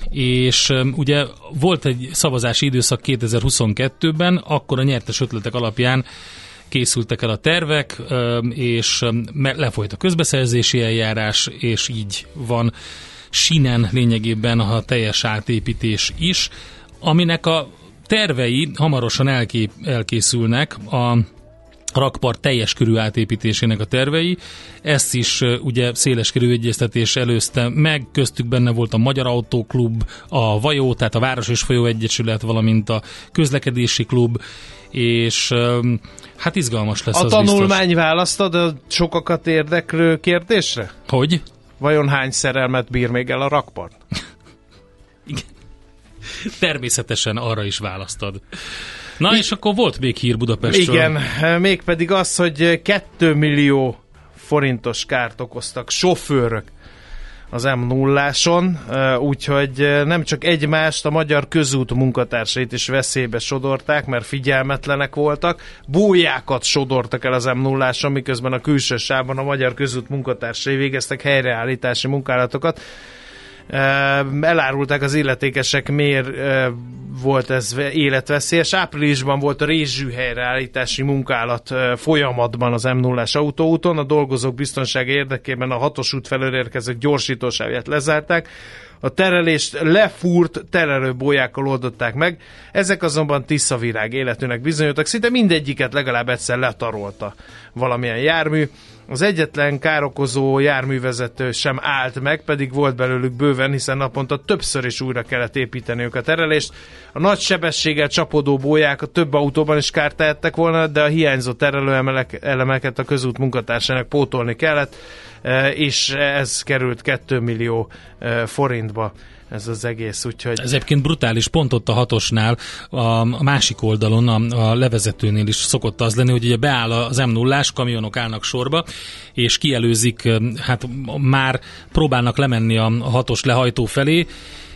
és ugye volt egy szavazási időszak kétezer-huszonkettőben, akkor a nyertes ötletek alapján készültek el a tervek, és lefolyt a közbeszerzési eljárás, és így van sinen lényegében a teljes átépítés is, aminek a tervei hamarosan elkép, elkészülnek, a rakpart teljes körű átépítésének a tervei. Ezt is ugye széles körű egyeztetés előzte meg, köztük benne volt a Magyar Autóklub, a Vajó, tehát a Város és Folyó Egyesület, valamint a Közlekedési Klub, és hát izgalmas lesz a az tanulmány biztos. választad a sokakat érdeklő kérdésre? Hogy? Vajon hány szerelmet bír még el a rakpart? Igen. Természetesen arra is választad. Na I- és akkor volt még hír Budapestről. Igen, mégpedig az, hogy két millió forintos kárt okoztak sofőrök az em nulláson, úgyhogy nem csak egymást, a Magyar Közút munkatársait is veszélybe sodorták, mert figyelmetlenek voltak. Bójákat sodortak el az em nulláson, miközben a külső sávban a Magyar Közút munkatársai végeztek helyreállítási munkálatokat. Elárulták az illetékesek, miért volt ez életveszélyes. Áprilisban volt a Rézsű helyreállítási munkálat folyamatban az em nullás autóúton. A dolgozók biztonsága érdekében a hatos út felől érkezők gyorsítósávját lezárták. A terelést lefúrt terelőbójákkal oldották meg. Ezek azonban tiszavirág életűnek bizonyultak. Szinte mindegyiket legalább egyszer letarolta valamilyen jármű. Az egyetlen károkozó járművezető sem állt meg, pedig volt belőlük bőven, hiszen naponta többször is újra kellett építeniük a terelést. A nagy sebességgel csapódó bóják a több autóban is kárt tehettek volna, de a hiányzó terelőelemeket a közút munkatársának pótolni kellett, és ez került két millió forintba. Ez az egész, úgyhogy... Ez egyébként brutális, pont ott a hatosnál, a, a másik oldalon, a, a levezetőnél is szokott az lenni, hogy ugye beáll az em nullás, kamionok állnak sorba, és kielőzik, hát már próbálnak lemenni a, a hatos lehajtó felé,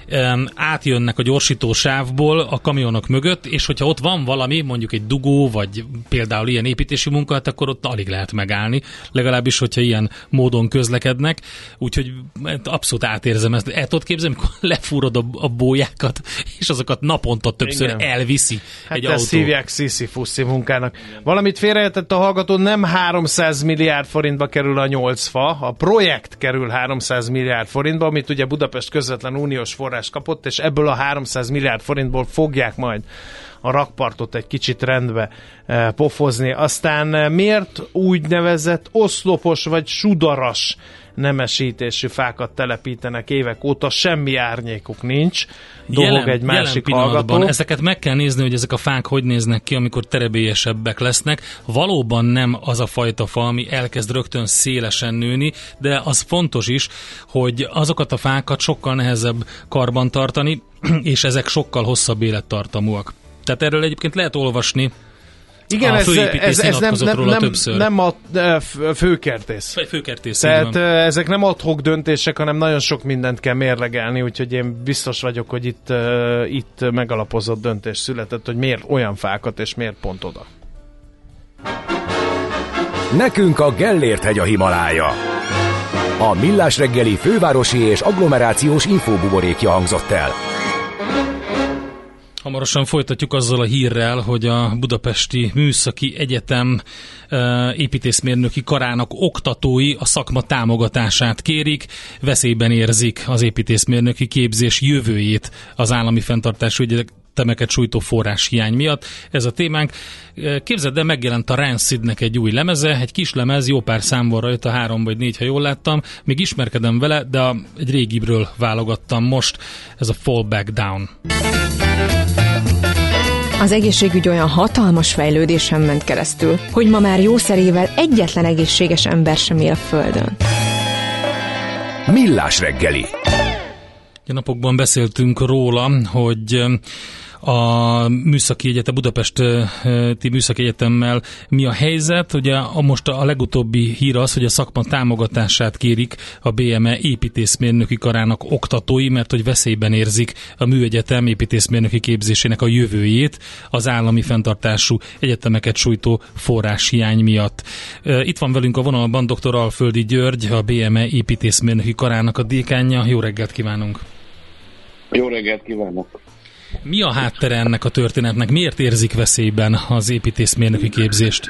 átjönnek a gyorsítósávból a kamionok mögött, és hogyha ott van valami, mondjuk egy dugó, vagy például ilyen építési munka, akkor ott alig lehet megállni, legalábbis, hogyha ilyen módon közlekednek, úgyhogy abszolút átérzem ezt. El tudod képzelni, amikor lefúrod a, a bójákat, és azokat naponta többször igen. elviszi hát egy ezt autó. hívják sziszi-fuszi munkának. Valamit félreértett a hallgató, nem háromszáz milliárd forintba kerül a nyolc fa, a projekt kerül háromszáz milliárd forintba, amit ugye Budapest közvetlen uniós forrás kapott, és ebből a háromszáz milliárd forintból fogják majd a rakpartot egy kicsit rendbe eh, pofozni. Aztán miért úgynevezett oszlopos vagy sudaras nemesítésű fákat telepítenek évek óta, semmi árnyékuk nincs. Dohog egy másik hallgató. Ezeket meg kell nézni, hogy ezek a fák hogy néznek ki, amikor terebélyesebbek lesznek. Valóban nem az a fajta fa, ami elkezd rögtön szélesen nőni, de az fontos is, hogy azokat a fákat sokkal nehezebb karban tartani, és ezek sokkal hosszabb élettartamúak. Tehát erről egyébként lehet olvasni. Igen, a ez, ez, ez nem, nem, nem, nem a főkertész. Vagy főkertész. Tehát ezek nem ad-hoc döntések, hanem nagyon sok mindent kell mérlegelni, úgyhogy én biztos vagyok, hogy itt, itt megalapozott döntés született, hogy miért olyan fákat, és miért pont oda. Nekünk a Gellért-hegy a Himalája. A Millás reggeli fővárosi és agglomerációs infóbuborékja hangzott el. Hamarosan folytatjuk azzal a hírrel, hogy a Budapesti Műszaki Egyetem építészmérnöki karának oktatói a szakma támogatását kérik, veszélyben érzik az építészmérnöki képzés jövőjét az állami fenntartású egyetemeket sújtó forráshiány miatt. Ez a témánk. Képzeld el, megjelent a Rancidnek egy új lemeze, egy kis lemez, jó pár szám van rajta, három vagy négy, ha jól láttam. Még ismerkedem vele, de egy régibről válogattam most. Ez a Fall Back Down. Az egészségügy olyan hatalmas fejlődésen ment keresztül, hogy ma már jószerével egyetlen egészséges ember sem él a Földön. Millás reggeli. A napokban beszéltünk róla, hogy a Műszaki Egyetem, Budapesti Műszaki Egyetemmel mi a helyzet. Ugye a, most a legutóbbi hír az, hogy a szakma támogatását kérik a bé em e építészmérnöki karának oktatói, mert hogy veszélyben érzik a műegyetem építészmérnöki képzésének a jövőjét az állami fenntartású egyetemeket sújtó forráshiány miatt. Itt van velünk a vonalban dr. Alföldi György, a bé em e építészmérnöki karának a dékánja. Jó reggelt kívánunk! Jó reggelt kívánok! Mi a háttere ennek a történetnek? Miért érzik veszélyben az építészmérnöki képzést?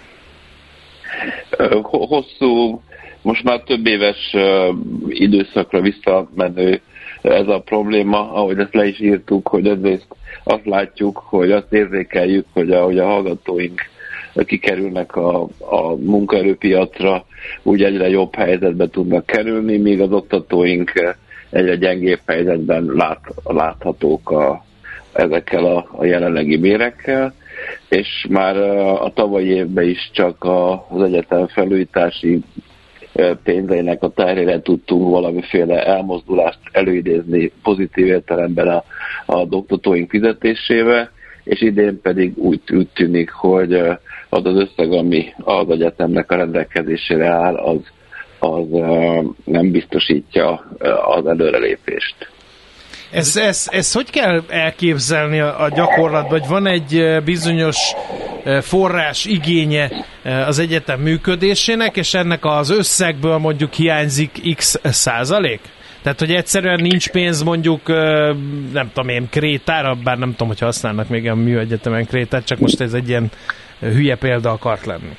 Hosszú, most már több éves időszakra visszamenő ez a probléma, ahogy ezt le is írtuk, hogy egyrészt azt látjuk, hogy azt érzékeljük, hogy ahogy a hallgatóink kikerülnek a, a munkaerőpiacra, úgy egyre jobb helyzetbe tudnak kerülni, míg az oktatóink egyre gyengébb helyzetben lát, láthatók a, ezekkel a, a jelenlegi bérekkel, és már a tavalyi évben is csak a, az egyetem felújítási pénzeinek a terhére tudtunk valamiféle elmozdulást előidézni pozitív értelemben a, a oktatóink fizetésével, és idén pedig úgy, úgy tűnik, hogy az az összeg, ami az egyetemnek a rendelkezésére áll, az az nem biztosítja az előrelépést. Ez, ez, ez hogy kell elképzelni a, a gyakorlatban, hogy van egy bizonyos forrás igénye az egyetem működésének, és ennek az összegből mondjuk hiányzik x százalék? Tehát, hogy egyszerűen nincs pénz mondjuk, nem tudom én, krétára, bár nem tudom, hogy használnak még a műegyetemen krétát, csak most ez egy ilyen hülye példa akart lenni.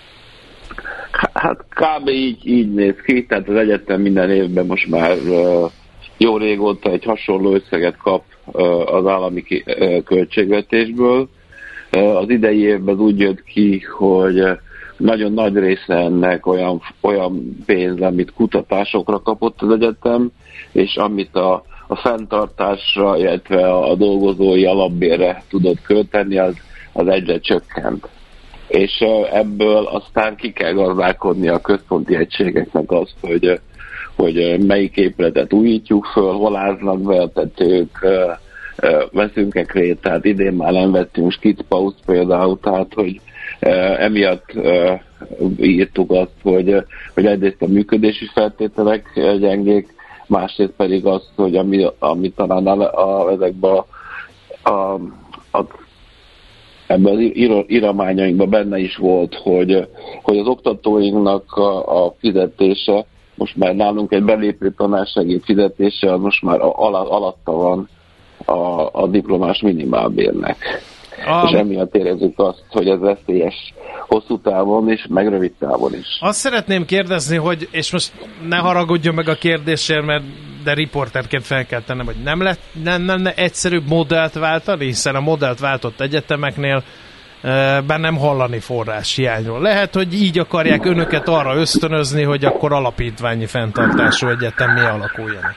Hát kb. így, így néz ki, tehát az egyetem minden évben most már uh, jó régóta egy hasonló összeget kap uh, az állami ki, uh, költségvetésből. Uh, az idei évben úgy jött ki, hogy uh, nagyon nagy része ennek olyan, olyan pénz, amit kutatásokra kapott az egyetem, és amit a, a fenntartásra, illetve a dolgozói alapbérre tudott költeni, az, az egyre csökkent. És ebből aztán ki kell gazdálkodni a központi egységeknek azt, hogy, hogy melyik épületet újítjuk föl, hol áznak be a tetők, veszünk-e krétát, idén már nem vettünk skicpauszt például, tehát hogy emiatt írtuk azt, hogy, hogy egyrészt a működési feltételek gyengék, másrészt pedig az, hogy ami, ami talán a, a, ezekben a, a, a ebben az írományainkban benne is volt, hogy, hogy az oktatóinknak a, a fizetése, most már nálunk egy belépő tanársegéd fizetése, az most már al- alatta van a, a diplomás minimálbérnek. Um, és emiatt érezzük azt, hogy ez veszélyes hosszú távon is, meg rövid távon is. Azt szeretném kérdezni, hogy, és most ne haragudjon meg a kérdésért, mert de riporterként fel kell tennem, hogy nem lett, nem lenne egyszerűbb modellt váltani, hiszen a modellt váltott egyetemeknél e, bár nem hallani forrás hiányról. Lehet, hogy így akarják önöket arra ösztönözni, hogy akkor alapítványi fenntartású egyetemé alakuljanak.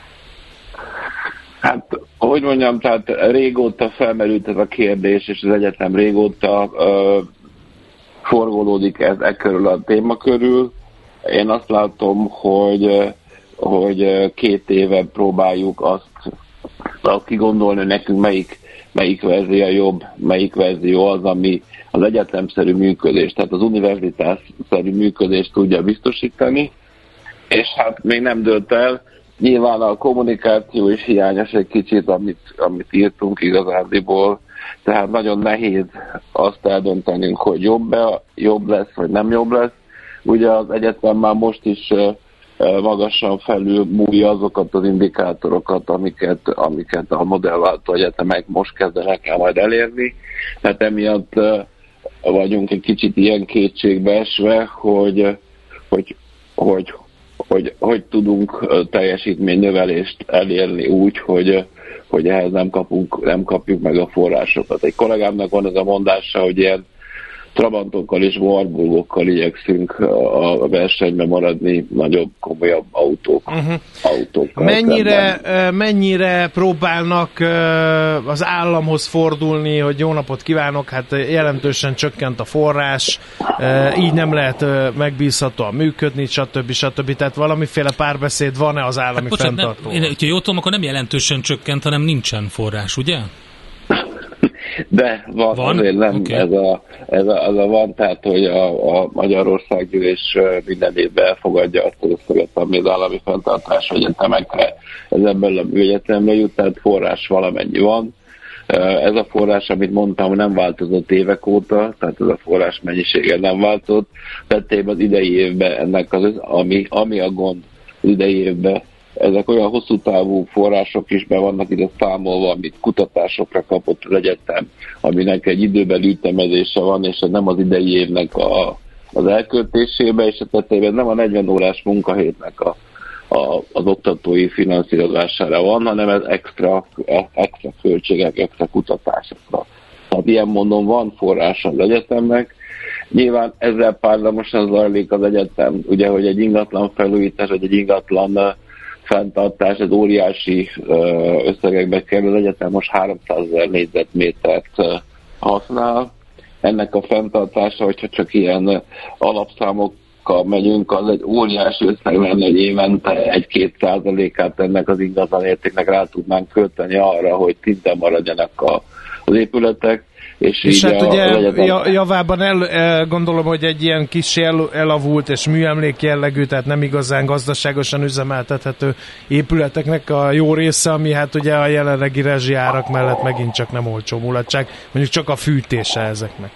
Hát, hogy mondjam, tehát régóta felmerült ez a kérdés, és az egyetem régóta ö, forgolódik ez e körül a téma körül. Én azt látom, hogy, hogy két éve próbáljuk azt, azt kigondolni, hogy nekünk melyik, melyik verzió jobb, melyik verzió az, ami az egyetemszerű működést, tehát az univerzitásszerű működést tudja biztosítani, és hát még nem dőlt el. Nyilván a kommunikáció is hiányos egy kicsit, amit, amit írtunk igazándiból, tehát nagyon nehéz azt eldöntenünk, hogy jobb, jobb lesz, vagy nem jobb lesz. Ugye az egyetem már most is magasan felül múlja azokat az indikátorokat, amiket, amiket a modellváltó egyetemek most kezdenek el majd elérni. Tehát emiatt vagyunk egy kicsit ilyen kétségbe esve, hogy hogy, hogy Hogy, hogy tudunk teljesítménynövelést elérni úgy, hogy, hogy ehhez nem, kapunk, nem kapjuk meg a forrásokat. Egy kollégámnak van ez a mondása, hogy ilyen trabantokkal és warburgokkal igyekszünk a versenyben maradni nagyobb, komolyabb autók, uh-huh. autókkal. Mennyire, mennyire próbálnak az államhoz fordulni, hogy jó napot kívánok, hát jelentősen csökkent a forrás, így nem lehet megbízhatóan működni, stb. stb. Tehát valamiféle párbeszéd van-e az állami hát, fenntartóval? Én, hogyha jól tudom, akkor nem jelentősen csökkent, hanem nincsen forrás, ugye? De van, van? Azért nem okay. ez, a, ez, a, ez a van, tehát hogy a, a Magyarországgyűlés minden évben elfogadja azt az összeget, ami az állami fenntartású egyetemekre, ez ebből a műegyetemre jut, tehát forrás valamennyi van. Ez a forrás, amit mondtam, nem változott évek óta, tehát ez a forrás mennyisége nem változott, tettében az idei évben ennek az, ami, ami a gond az idei évben, ezek olyan hosszú távú források is be vannak ide számolva, amit kutatásokra kapott az egyetem, aminek egy időbeli ütemezése van, és nem az idei évnek a, az elköltésébe, és a tetejében nem a negyven órás munkahétnek a, a, az oktatói finanszírozására van, hanem ez extra, extra költségek, extra kutatásokra. Tehát ilyen mondom, van forrás az egyetemnek. Nyilván ezzel párhuzamosan zajlik az egyetem, ugye, hogy egy ingatlan felújítás, vagy egy ingatlan fenntartás, ez óriási összegekbe kerül. Az egyetem most háromszázezer négyzetmétert használ. Ennek a fenntartása, hogyha csak ilyen alapszámokkal megyünk, az egy óriási összeg lenne, hogy évente egy-két százalékát ennek az ingatlan értéknek rá tudnánk költeni arra, hogy szinten maradjanak a, az épületek. És, és hát a, ugye javában el, el, gondolom, hogy egy ilyen kis el, elavult és műemlék jellegű, tehát nem igazán gazdaságosan üzemeltethető épületeknek a jó része, ami hát ugye a jelenlegi rezsiárak mellett megint csak nem olcsó mulatság, mondjuk csak a fűtése ezeknek.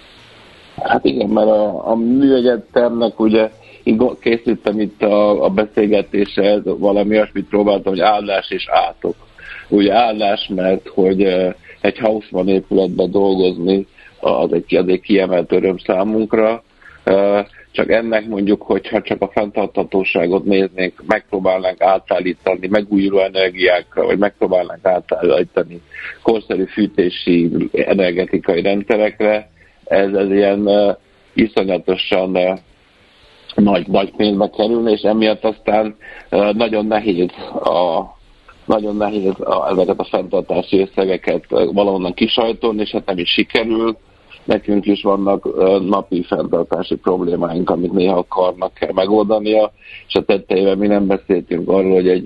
Hát igen, mert a, a műegyetemnek ugye készítettem itt a, a beszélgetéshez, valami olyasmit próbáltam, hogy állás és átok. Ugye állás, mert hogy egy Haussmann épületben dolgozni, az egy, az egy kiemelt öröm számunkra. Csak ennek mondjuk, hogyha csak a fenntarthatóságot néznénk, megpróbálnánk átállítani megújuló energiákra, vagy megpróbálnánk átállítani korszerű fűtési energetikai rendszerekre, ez, ez ilyen iszonyatosan nagy, nagy pénzbe kerülne, és emiatt aztán nagyon nehéz a Nagyon nehéz a, ezeket a fenntartási összegeket valahonnan kisajtolni, és hát nem is sikerül. Nekünk is vannak uh, napi fenntartási problémáink, amit néha akarnak kell megoldania, és a tetejében mi nem beszéltünk arról, hogy egy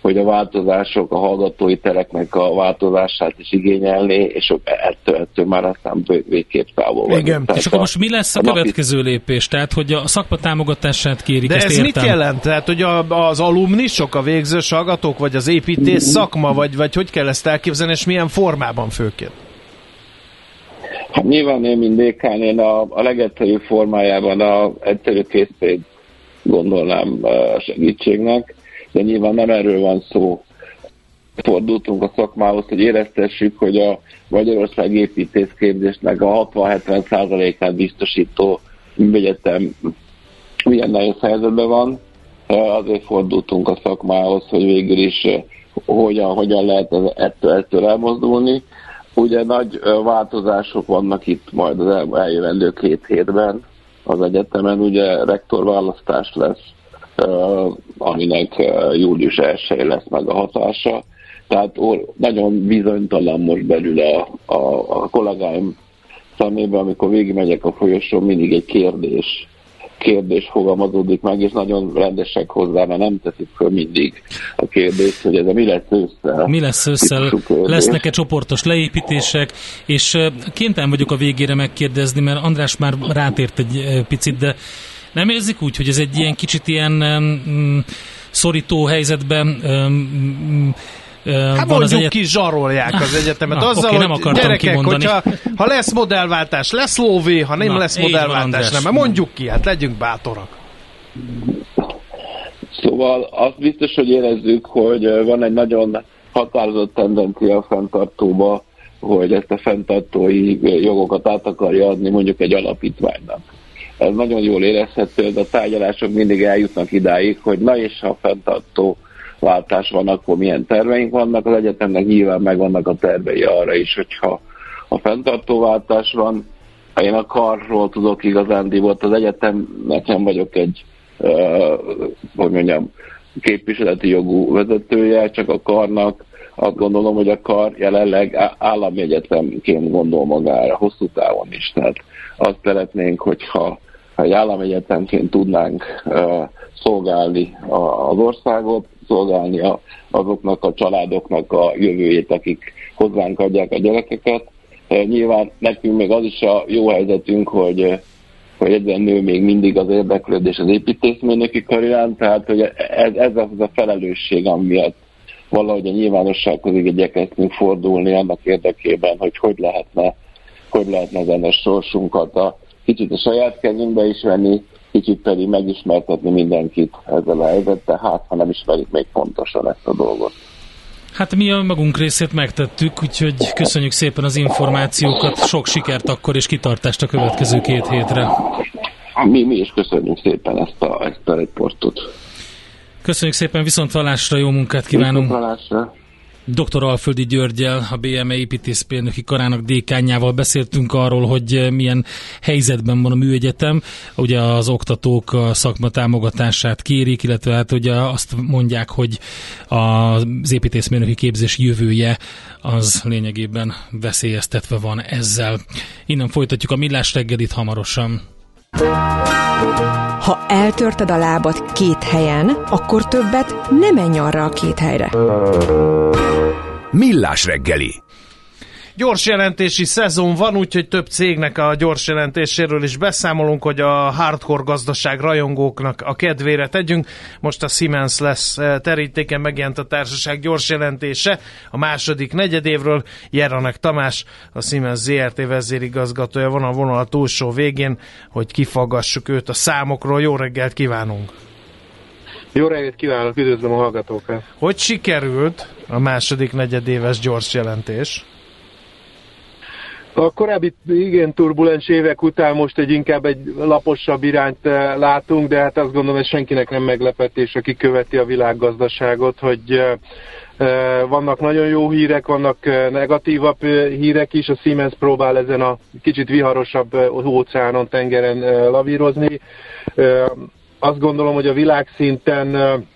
hogy a változások a hallgatói tereknek a változását is igényelni, és ettől, ettől már aztán végképp távol vagyunk. Igen. És akkor most mi lesz a, a következő napi... lépés? Tehát, hogy a szakma támogatását kérik, de ezt ez értem. mit jelent? Tehát, hogy a, az alumnisok, a végzős hallgatók, vagy az építész szakma, vagy, vagy hogy kell ezt elképzelni, és milyen formában főként? Hát nyilván én, mint dékán, én a, a legegyszerűbb formájában a egyszerű készpénzt gondolnám segítségnek, de nyilván nem erről van szó. Fordultunk a szakmához, hogy éreztessük, hogy a Magyarország építészképzésnek a hatvan-hetven százalékát biztosító műegyetem milyen nehéz helyzetben van. Azért fordultunk a szakmához, hogy végül is hogyan, hogyan lehet ettől, ettől elmozdulni. Ugye nagy változások vannak itt majd az eljövendő két hétben az egyetemen, ugye rektorválasztás lesz, aminek július elsején lesz meg a hatása. Tehát nagyon bizonytalan most belül a, a, a kollégáim szemében, amikor végigmegyek a folyosón, mindig egy kérdés, kérdés fogalmazódik meg, és nagyon rendesek hozzá, mert nem teszik föl mindig a kérdést, hogy ez a mi lesz ősszel. Mi lesz ősszel? Lesznek-e csoportos leépítések? És kénytelen vagyok a végére megkérdezni, mert András már rátért egy picit, de nem érzik úgy, hogy ez egy ilyen kicsit ilyen um, szorító helyzetben um, Hát mondjuk egyet... ki, zsarolják az egyetemet. Na, azzal, okay, hogy gyerekek, hogyha ha lesz modellváltás, lesz lóvé, ha nem Na, lesz modellváltás, nem. Mert mondjuk ki, hát legyünk bátorak. Szóval azt biztos, hogy érezzük, hogy van egy nagyon határozott tendencia a fenntartóba, hogy ezt a fenntartói jogokat át akarja adni mondjuk egy alapítványnak. Ez nagyon jól érezhető, de a tárgyalások mindig eljutnak idáig, hogy na és ha a fenntartó váltás van, akkor milyen terveink vannak. Az egyetemnek nyilván megvannak a tervei arra is, hogyha a fenntartóváltás van. Én a karról tudok igazándiból, az egyetemnek nem vagyok egy, uh, hogy mondjam, képviseleti jogú vezetője, csak a karnak azt gondolom, hogy a kar jelenleg állami egyetemként gondol magára, hosszú távon is. Tehát azt szeretnénk, hogyha ha egy állami egyetemként tudnánk uh, szolgálni a, az országot, szolgálni a, azoknak a családoknak a jövőjét, akik hozzánk adják a gyerekeket. E, nyilván nekünk még az is a jó helyzetünk, hogy, hogy egyre nő még mindig az érdeklődés az építészmérnöki kar iránt, tehát hogy ez, ez az a felelősség, ami miatt valahogy a nyilvánossághoz igyekeztünk fordulni annak érdekében, hogy hogy lehetne, hogy lehetne az ennek sorsunkat a kicsit a saját kezünkbe is venni, kicsit pedig megismertetni mindenkit ezzel a helyzettel, hát ha nem ismerik még pontosan ezt a dolgot. Hát mi a magunk részét megtettük, úgyhogy köszönjük szépen az információkat, sok sikert akkor és kitartást a következő két hétre. Mi, mi is köszönjük szépen ezt a, ezt a riportot. Köszönjük szépen, viszonthallásra, jó munkát kívánunk! Viszonthallásra! doktor Alföldi Györggyel, a bé em e építészmérnöki karának dékánjával beszéltünk arról, hogy milyen helyzetben van a műegyetem. Ugye az oktatók a szakma támogatását kérik, illetve hát ugye azt mondják, hogy az építészmérnöki képzés jövője az lényegében veszélyeztetve van ezzel. Innen folytatjuk a Millás reggelit hamarosan. Ha eltörted a lábad két helyen, akkor többet ne menj arra a két helyre. Millás reggeli. Gyors jelentési szezon van, úgyhogy több cégnek a gyors jelentéséről is beszámolunk, hogy a hardcore gazdaság rajongóknak a kedvére tegyünk. Most a Siemens lesz terítéken, megjelent a társaság gyors jelentése a második negyedévről. Jeranek Tamás, a Siemens zé er té vezérigazgatója van a vonal túlsó végén, hogy kifaggassuk őt a számokról. Jó reggelt kívánunk! Jó reggelt kívánok, üdvözlöm a hallgatókat! Hogy sikerült a második negyedéves gyors jelentés? A korábbi igen turbulens évek után most egy inkább egy laposabb irányt látunk, de hát azt gondolom, hogy senkinek nem meglepetés, aki követi a világgazdaságot, hogy vannak nagyon jó hírek, vannak negatívabb hírek is. A Siemens próbál ezen a kicsit viharosabb óceánon, tengeren lavírozni. Azt gondolom, hogy a világszinten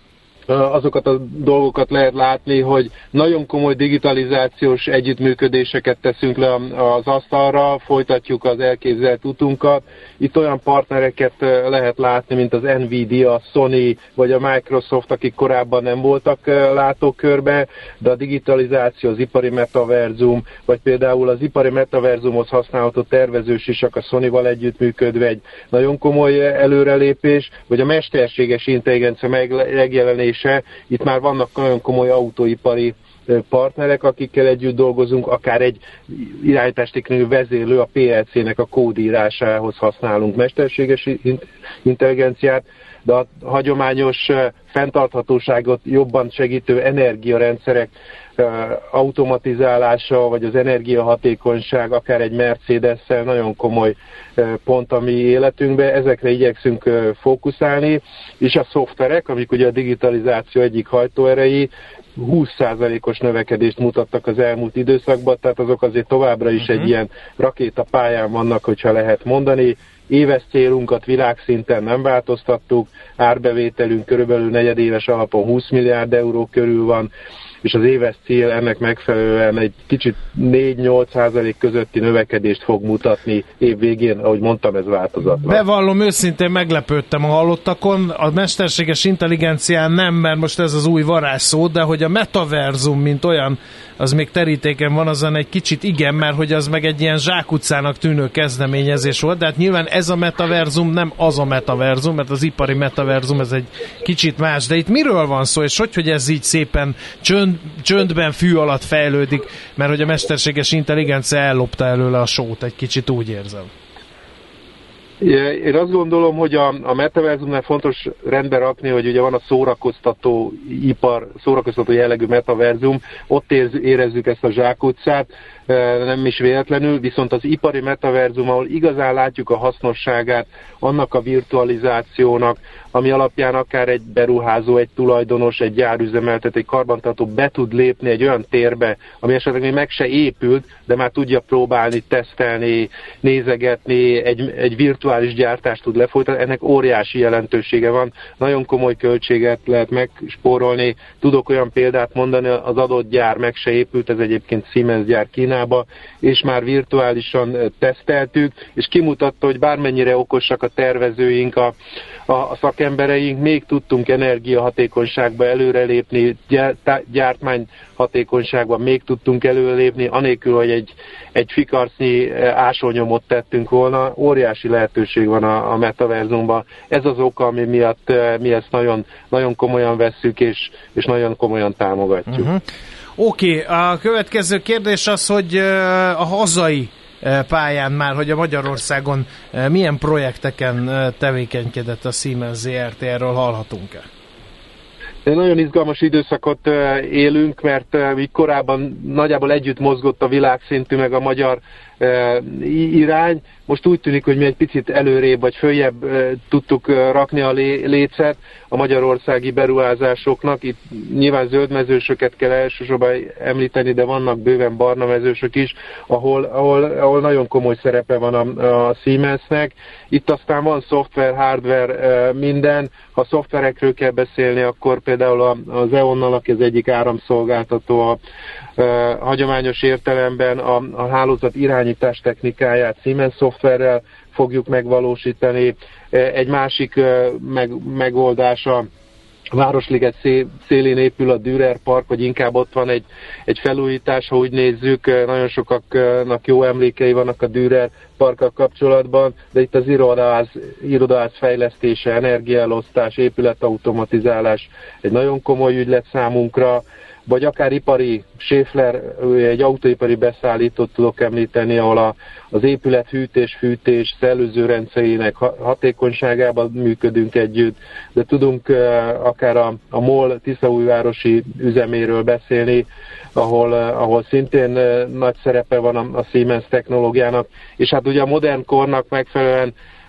azokat a dolgokat lehet látni, hogy nagyon komoly digitalizációs együttműködéseket teszünk le az asztalra, folytatjuk az elképzelt utunkat. Itt olyan partnereket lehet látni, mint az Nvidia, a Sony vagy a Microsoft, akik korábban nem voltak látókörbe, de a digitalizáció, az ipari metaverzum, vagy például az ipari metaverzumhoz használható tervezősisak a Sonyval együttműködve egy nagyon komoly előrelépés, vagy a mesterséges intelligencia megjelenése. Itt már vannak nagyon komoly autóipari partnerek, akikkel együtt dolgozunk, akár egy irányítástechnikai vezérlő a pé el cé-nek a kódírásához használunk mesterséges intelligenciát, de a hagyományos fenntarthatóságot jobban segítő energiarendszerek automatizálása, vagy az energiahatékonyság, akár egy Mercedes-szel nagyon komoly pont a mi életünkben, ezekre igyekszünk fókuszálni, és a szoftverek, amik ugye a digitalizáció egyik hajtóerei, húsz százalékos növekedést mutattak az elmúlt időszakban, tehát azok azért továbbra is uh-huh. egy ilyen rakétapályán vannak, hogyha lehet mondani. Éves célunkat világszinten nem változtattuk, árbevételünk körülbelül negyedéves alapon húsz milliárd euró körül van, és az éves cél ennek megfelelően egy kicsit négy-nyolc százalék közötti növekedést fog mutatni év végén, ahogy mondtam, ez változatlan. Bevallom, őszintén meglepődtem a hallottakon, a mesterséges intelligencián nem, mert most ez az új varázsszó, de hogy a metaverzum, mint olyan, az még terítéken van, azon egy kicsit igen, mert hogy az meg egy ilyen zsákutcának tűnő kezdeményezés volt, de hát nyilván ez a metaverzum nem az a metaverzum, mert az ipari metaverzum ez egy kicsit más, de itt miről van szó, és hogy, hogy ez így szépen csönd, csöndben fű alatt fejlődik, mert hogy a mesterséges intelligencia ellopta előle a sót, egy kicsit úgy érzem. Én azt gondolom, hogy a, a metaverzumnál fontos rendbe rakni, hogy ugye van a szórakoztató ipar, szórakoztató jellegű metaverzum, ott érezzük ezt a zsákutcát, nem is véletlenül, viszont az ipari metaverzum, ahol igazán látjuk a hasznosságát annak a virtualizációnak, ami alapján akár egy beruházó, egy tulajdonos, egy gyárüzemeltető, egy karbantartó be tud lépni egy olyan térbe, ami esetleg még meg se épült, de már tudja próbálni, tesztelni, nézegetni, egy, egy virtuális gyártást tud lefolytatni, ennek óriási jelentősége van, nagyon komoly költséget lehet megspórolni. Tudok olyan példát mondani, az adott gyár meg se épült, ez egyébként Siemens gyár Kínába, és már virtuálisan teszteltük, és kimutatta, hogy bármennyire okosak a tervezőink, a, a, a szakembereink, még tudtunk energiahatékonyságba előrelépni, gyártmány hatékonyságban még tudtunk előrelépni, anélkül, hogy egy, egy fikarcnyi ásónyomot tettünk volna. Óriási lehetőség van a, a metaverzumban. Ez az oka, ami miatt mi ezt nagyon, nagyon komolyan vesszük, és, és nagyon komolyan támogatjuk. Uh-huh. Oké, okay, a következő kérdés az, hogy a hazai pályán már, hogy a Magyarországon milyen projekteken tevékenykedett a Siemens zé er té, erről hallhatunk-e? Nagyon izgalmas időszakot élünk, mert mi korábban nagyjából együtt mozgott a világszintű meg a magyar irány. Most úgy tűnik, hogy mi egy picit előrébb vagy följebb tudtuk rakni a lécet a magyarországi beruházásoknak. Itt nyilván zöldmezősöket kell elsősorban említeni, de vannak bőven barna mezősök is, ahol, ahol, ahol nagyon komoly szerepe van a, a Siemensnek. Itt aztán van szoftver, hardware, minden. Ha szoftverekről kell beszélni, akkor például az e o en-nal, aki az egyik áramszolgáltató, a Uh, hagyományos értelemben a, a hálózat irányítás technikáját Siemens szoftverrel fogjuk megvalósítani. Egy másik uh, meg, megoldása a Városliget szélén épül a Dürer Park, vagy inkább ott van egy, egy felújítás, ha úgy nézzük, nagyon sokaknak jó emlékei vannak a Dürer Parkkal kapcsolatban, de itt az irodaház, irodaház fejlesztése, energiaelosztás, épületautomatizálás egy nagyon komoly ügylet számunkra, vagy akár ipari, Schaeffler, egy autóipari beszállítót tudok említeni, ahol a, az épület hűtés-fűtés, szellőzőrendszerének hatékonyságában működünk együtt, de tudunk akár a, a MOL Tiszaújvárosi üzeméről beszélni, ahol, ahol szintén nagy szerepe van a, a Siemens technológiának, és hát ugye a modern kornak megfelelően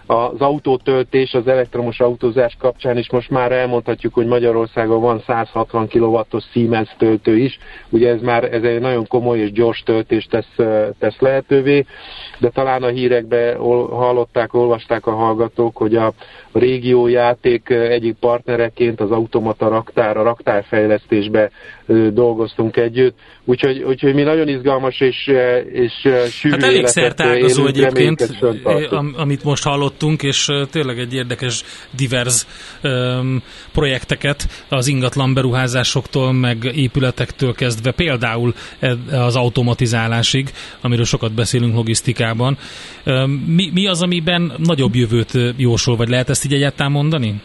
az autótöltés, az elektromos autózás kapcsán is most már elmondhatjuk, hogy Magyarországon van száz hatvan kilowattos Siemens töltő is. Ugye ez már ez egy nagyon komoly és gyors töltést tesz, tesz lehetővé, de talán a hírekben hallották, olvasták a hallgatók, hogy a régiójáték egyik partnereként az automata raktár, a raktárfejlesztésbe dolgoztunk együtt. Úgyhogy, úgyhogy mi nagyon izgalmas és, és sűrű hát elég szertágazó egyébként, am, amit most hallottunk, és tényleg egy érdekes, divers um, projekteket az ingatlan beruházásoktól, meg épületektől kezdve, például az automatizálásig, amiről sokat beszélünk logisztikában. Um, mi, mi az, amiben nagyobb jövőt jósol, vagy lehet ezt így egyáltalán mondani?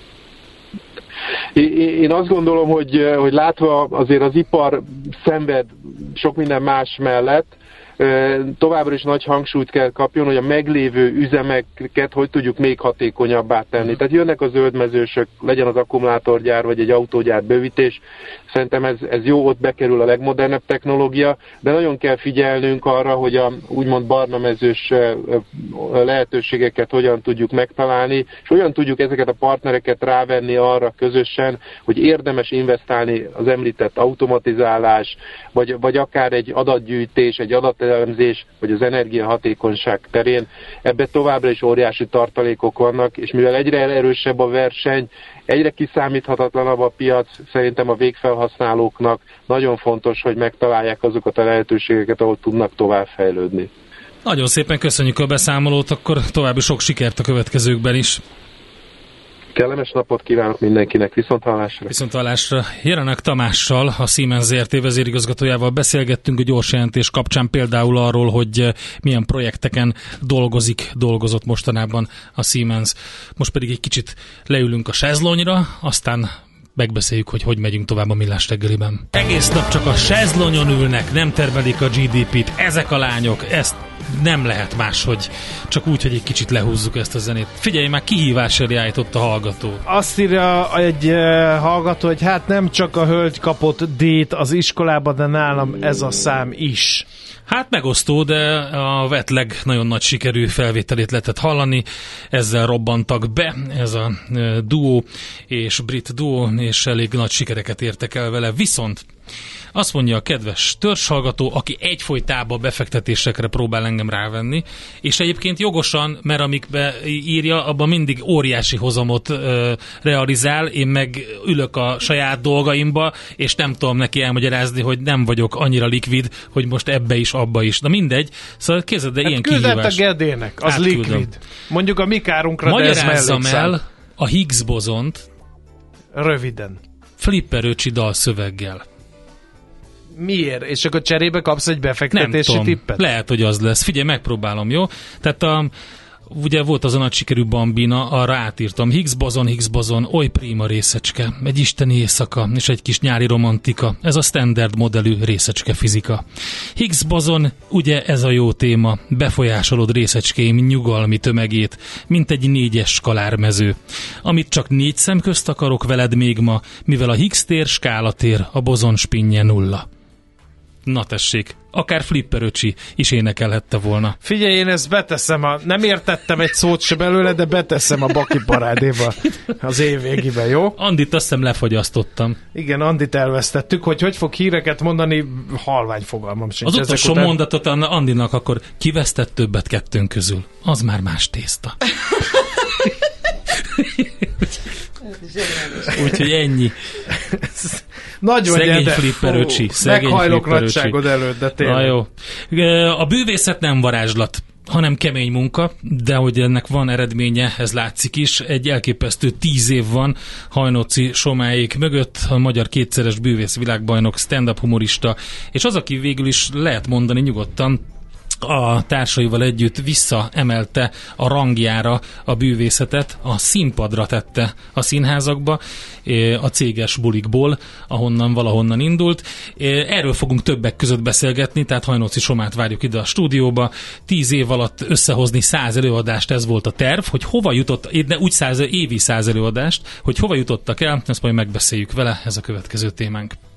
Én azt gondolom, hogy, hogy látva azért az ipar szenved sok minden más mellett, továbbra is nagy hangsúlyt kell kapjon, hogy a meglévő üzemeket hogy tudjuk még hatékonyabbá tenni. Tehát jönnek a zöldmezősök, legyen az akkumulátorgyár vagy egy autógyár bővítés, szerintem ez, ez jó, ott bekerül a legmodernebb technológia, de nagyon kell figyelnünk arra, hogy a úgymond barnamezős lehetőségeket hogyan tudjuk megtalálni, és hogyan tudjuk ezeket a partnereket rávenni arra közösen, hogy érdemes investálni az említett automatizálás, vagy, vagy akár egy adatgyűjtés, egy adatelemzés, vagy az energiahatékonyság terén. Ebben továbbra is óriási tartalékok vannak, és mivel egyre erősebb a verseny, egyre kiszámíthatatlanabb a piac, szerintem a végfelhasználóknak nagyon fontos, hogy megtalálják azokat a lehetőségeket, ahol tudnak továbbfejlődni. Nagyon szépen köszönjük a beszámolót, akkor további sok sikert a következőkben is. Kellemes napot kívánok mindenkinek, viszonthallásra. Viszonthallásra. Jelenek Tamással, a Siemens zé er té vezérigazgatójával beszélgettünk a gyors jelentés kapcsán például arról, hogy milyen projekteken dolgozik, dolgozott mostanában a Siemens. Most pedig egy kicsit leülünk a sezlonyra, aztán megbeszéljük, hogy hogy megyünk tovább a Millás reggeliben. Egész nap csak a sezlonyon ülnek, nem termelik a gé dé pét, ezek a lányok, ezt nem lehet máshogy, csak úgy, hogy egy kicsit lehúzzuk ezt a zenét. Figyelj, már kihívás elé állított a hallgató. Azt írja egy uh, hallgató, hogy hát nem csak a hölgy kapott D-t az iskolában, de nálam ez a szám is. Hát megosztó, de a Vetleg nagyon nagy sikerű felvételét lehetett hallani, ezzel robbantak be, ez a uh, duó és brit duó, és elég nagy sikereket értek el vele, viszont azt mondja a kedves törzshallgató, aki egyfolytában befektetésekre próbál engem rávenni, és egyébként jogosan, mert amikbe írja, abban mindig óriási hozamot ö, realizál, én meg ülök a saját dolgaimba, és nem tudom neki elmagyarázni, hogy nem vagyok annyira likvid, hogy most ebbe is, abba is. Na mindegy, szóval kézzel, de hát ilyen kihívás. Küldett a Gedének, az átküldöm. Likvid. Mondjuk a mi kárunkra, magyarázzam el a Higgs bozont röviden. Flipper öcsi dalszöveggel. Miért? És akkor cserébe kapsz egy befektetési tippet? Lehet, hogy az lesz. Figyelj, megpróbálom, jó? Tehát a, ugye volt az a nagy sikerű Bambina, arra átírtam. Higgs bozon, Higgs bozon, oly prima részecske, egy isteni éjszaka, és egy kis nyári romantika. Ez a standard modellű részecske fizika. Higgs bozon, ugye ez a jó téma, befolyásolod részecskéim nyugalmi tömegét, mint egy négyes skalármező. Amit csak négy szem közt akarok veled még ma, mivel a Higgs tér skálatér, a bozon spinnje nulla. Na tessék, akár Flipper öcsi is énekelhette volna. Figyelj, én ezt beteszem, a, nem értettem egy szót se belőle, de beteszem a Baki parádéba az év végében, jó? Andit azt hiszem lefagyasztottam. Igen, Andit elvesztettük, hogy hogy fog híreket mondani, halvány fogalmam sincs. Az utolsó után... mondatot Andinak akkor kivesztett többet kettőnk közül. Az már más tészta. Úgyhogy ennyi. Nagyon szegény Flipper öcsi. Meghajlok nagyságod előtt, de tényleg. Na jó. A bűvészet nem varázslat, hanem kemény munka, de hogy ennek van eredménye, ez látszik is. Egy elképesztő tíz év van Hajnóci Somáék mögött, a magyar kétszeres bűvész világbajnok, stand-up humorista, és az, aki végül is lehet mondani nyugodtan, a társaival együtt visszaemelte a rangjára a bűvészetet, a színpadra tette a színházakba, a céges bulikból, ahonnan valahonnan indult. Erről fogunk többek között beszélgetni, tehát Hajnóci Somát várjuk ide a stúdióba. Tíz év alatt összehozni száz előadást, ez volt a terv, hogy hova jutott, de úgy száz, évi száz előadást, hogy hova jutottak el, ezt majd megbeszéljük vele, ez a következő témánk.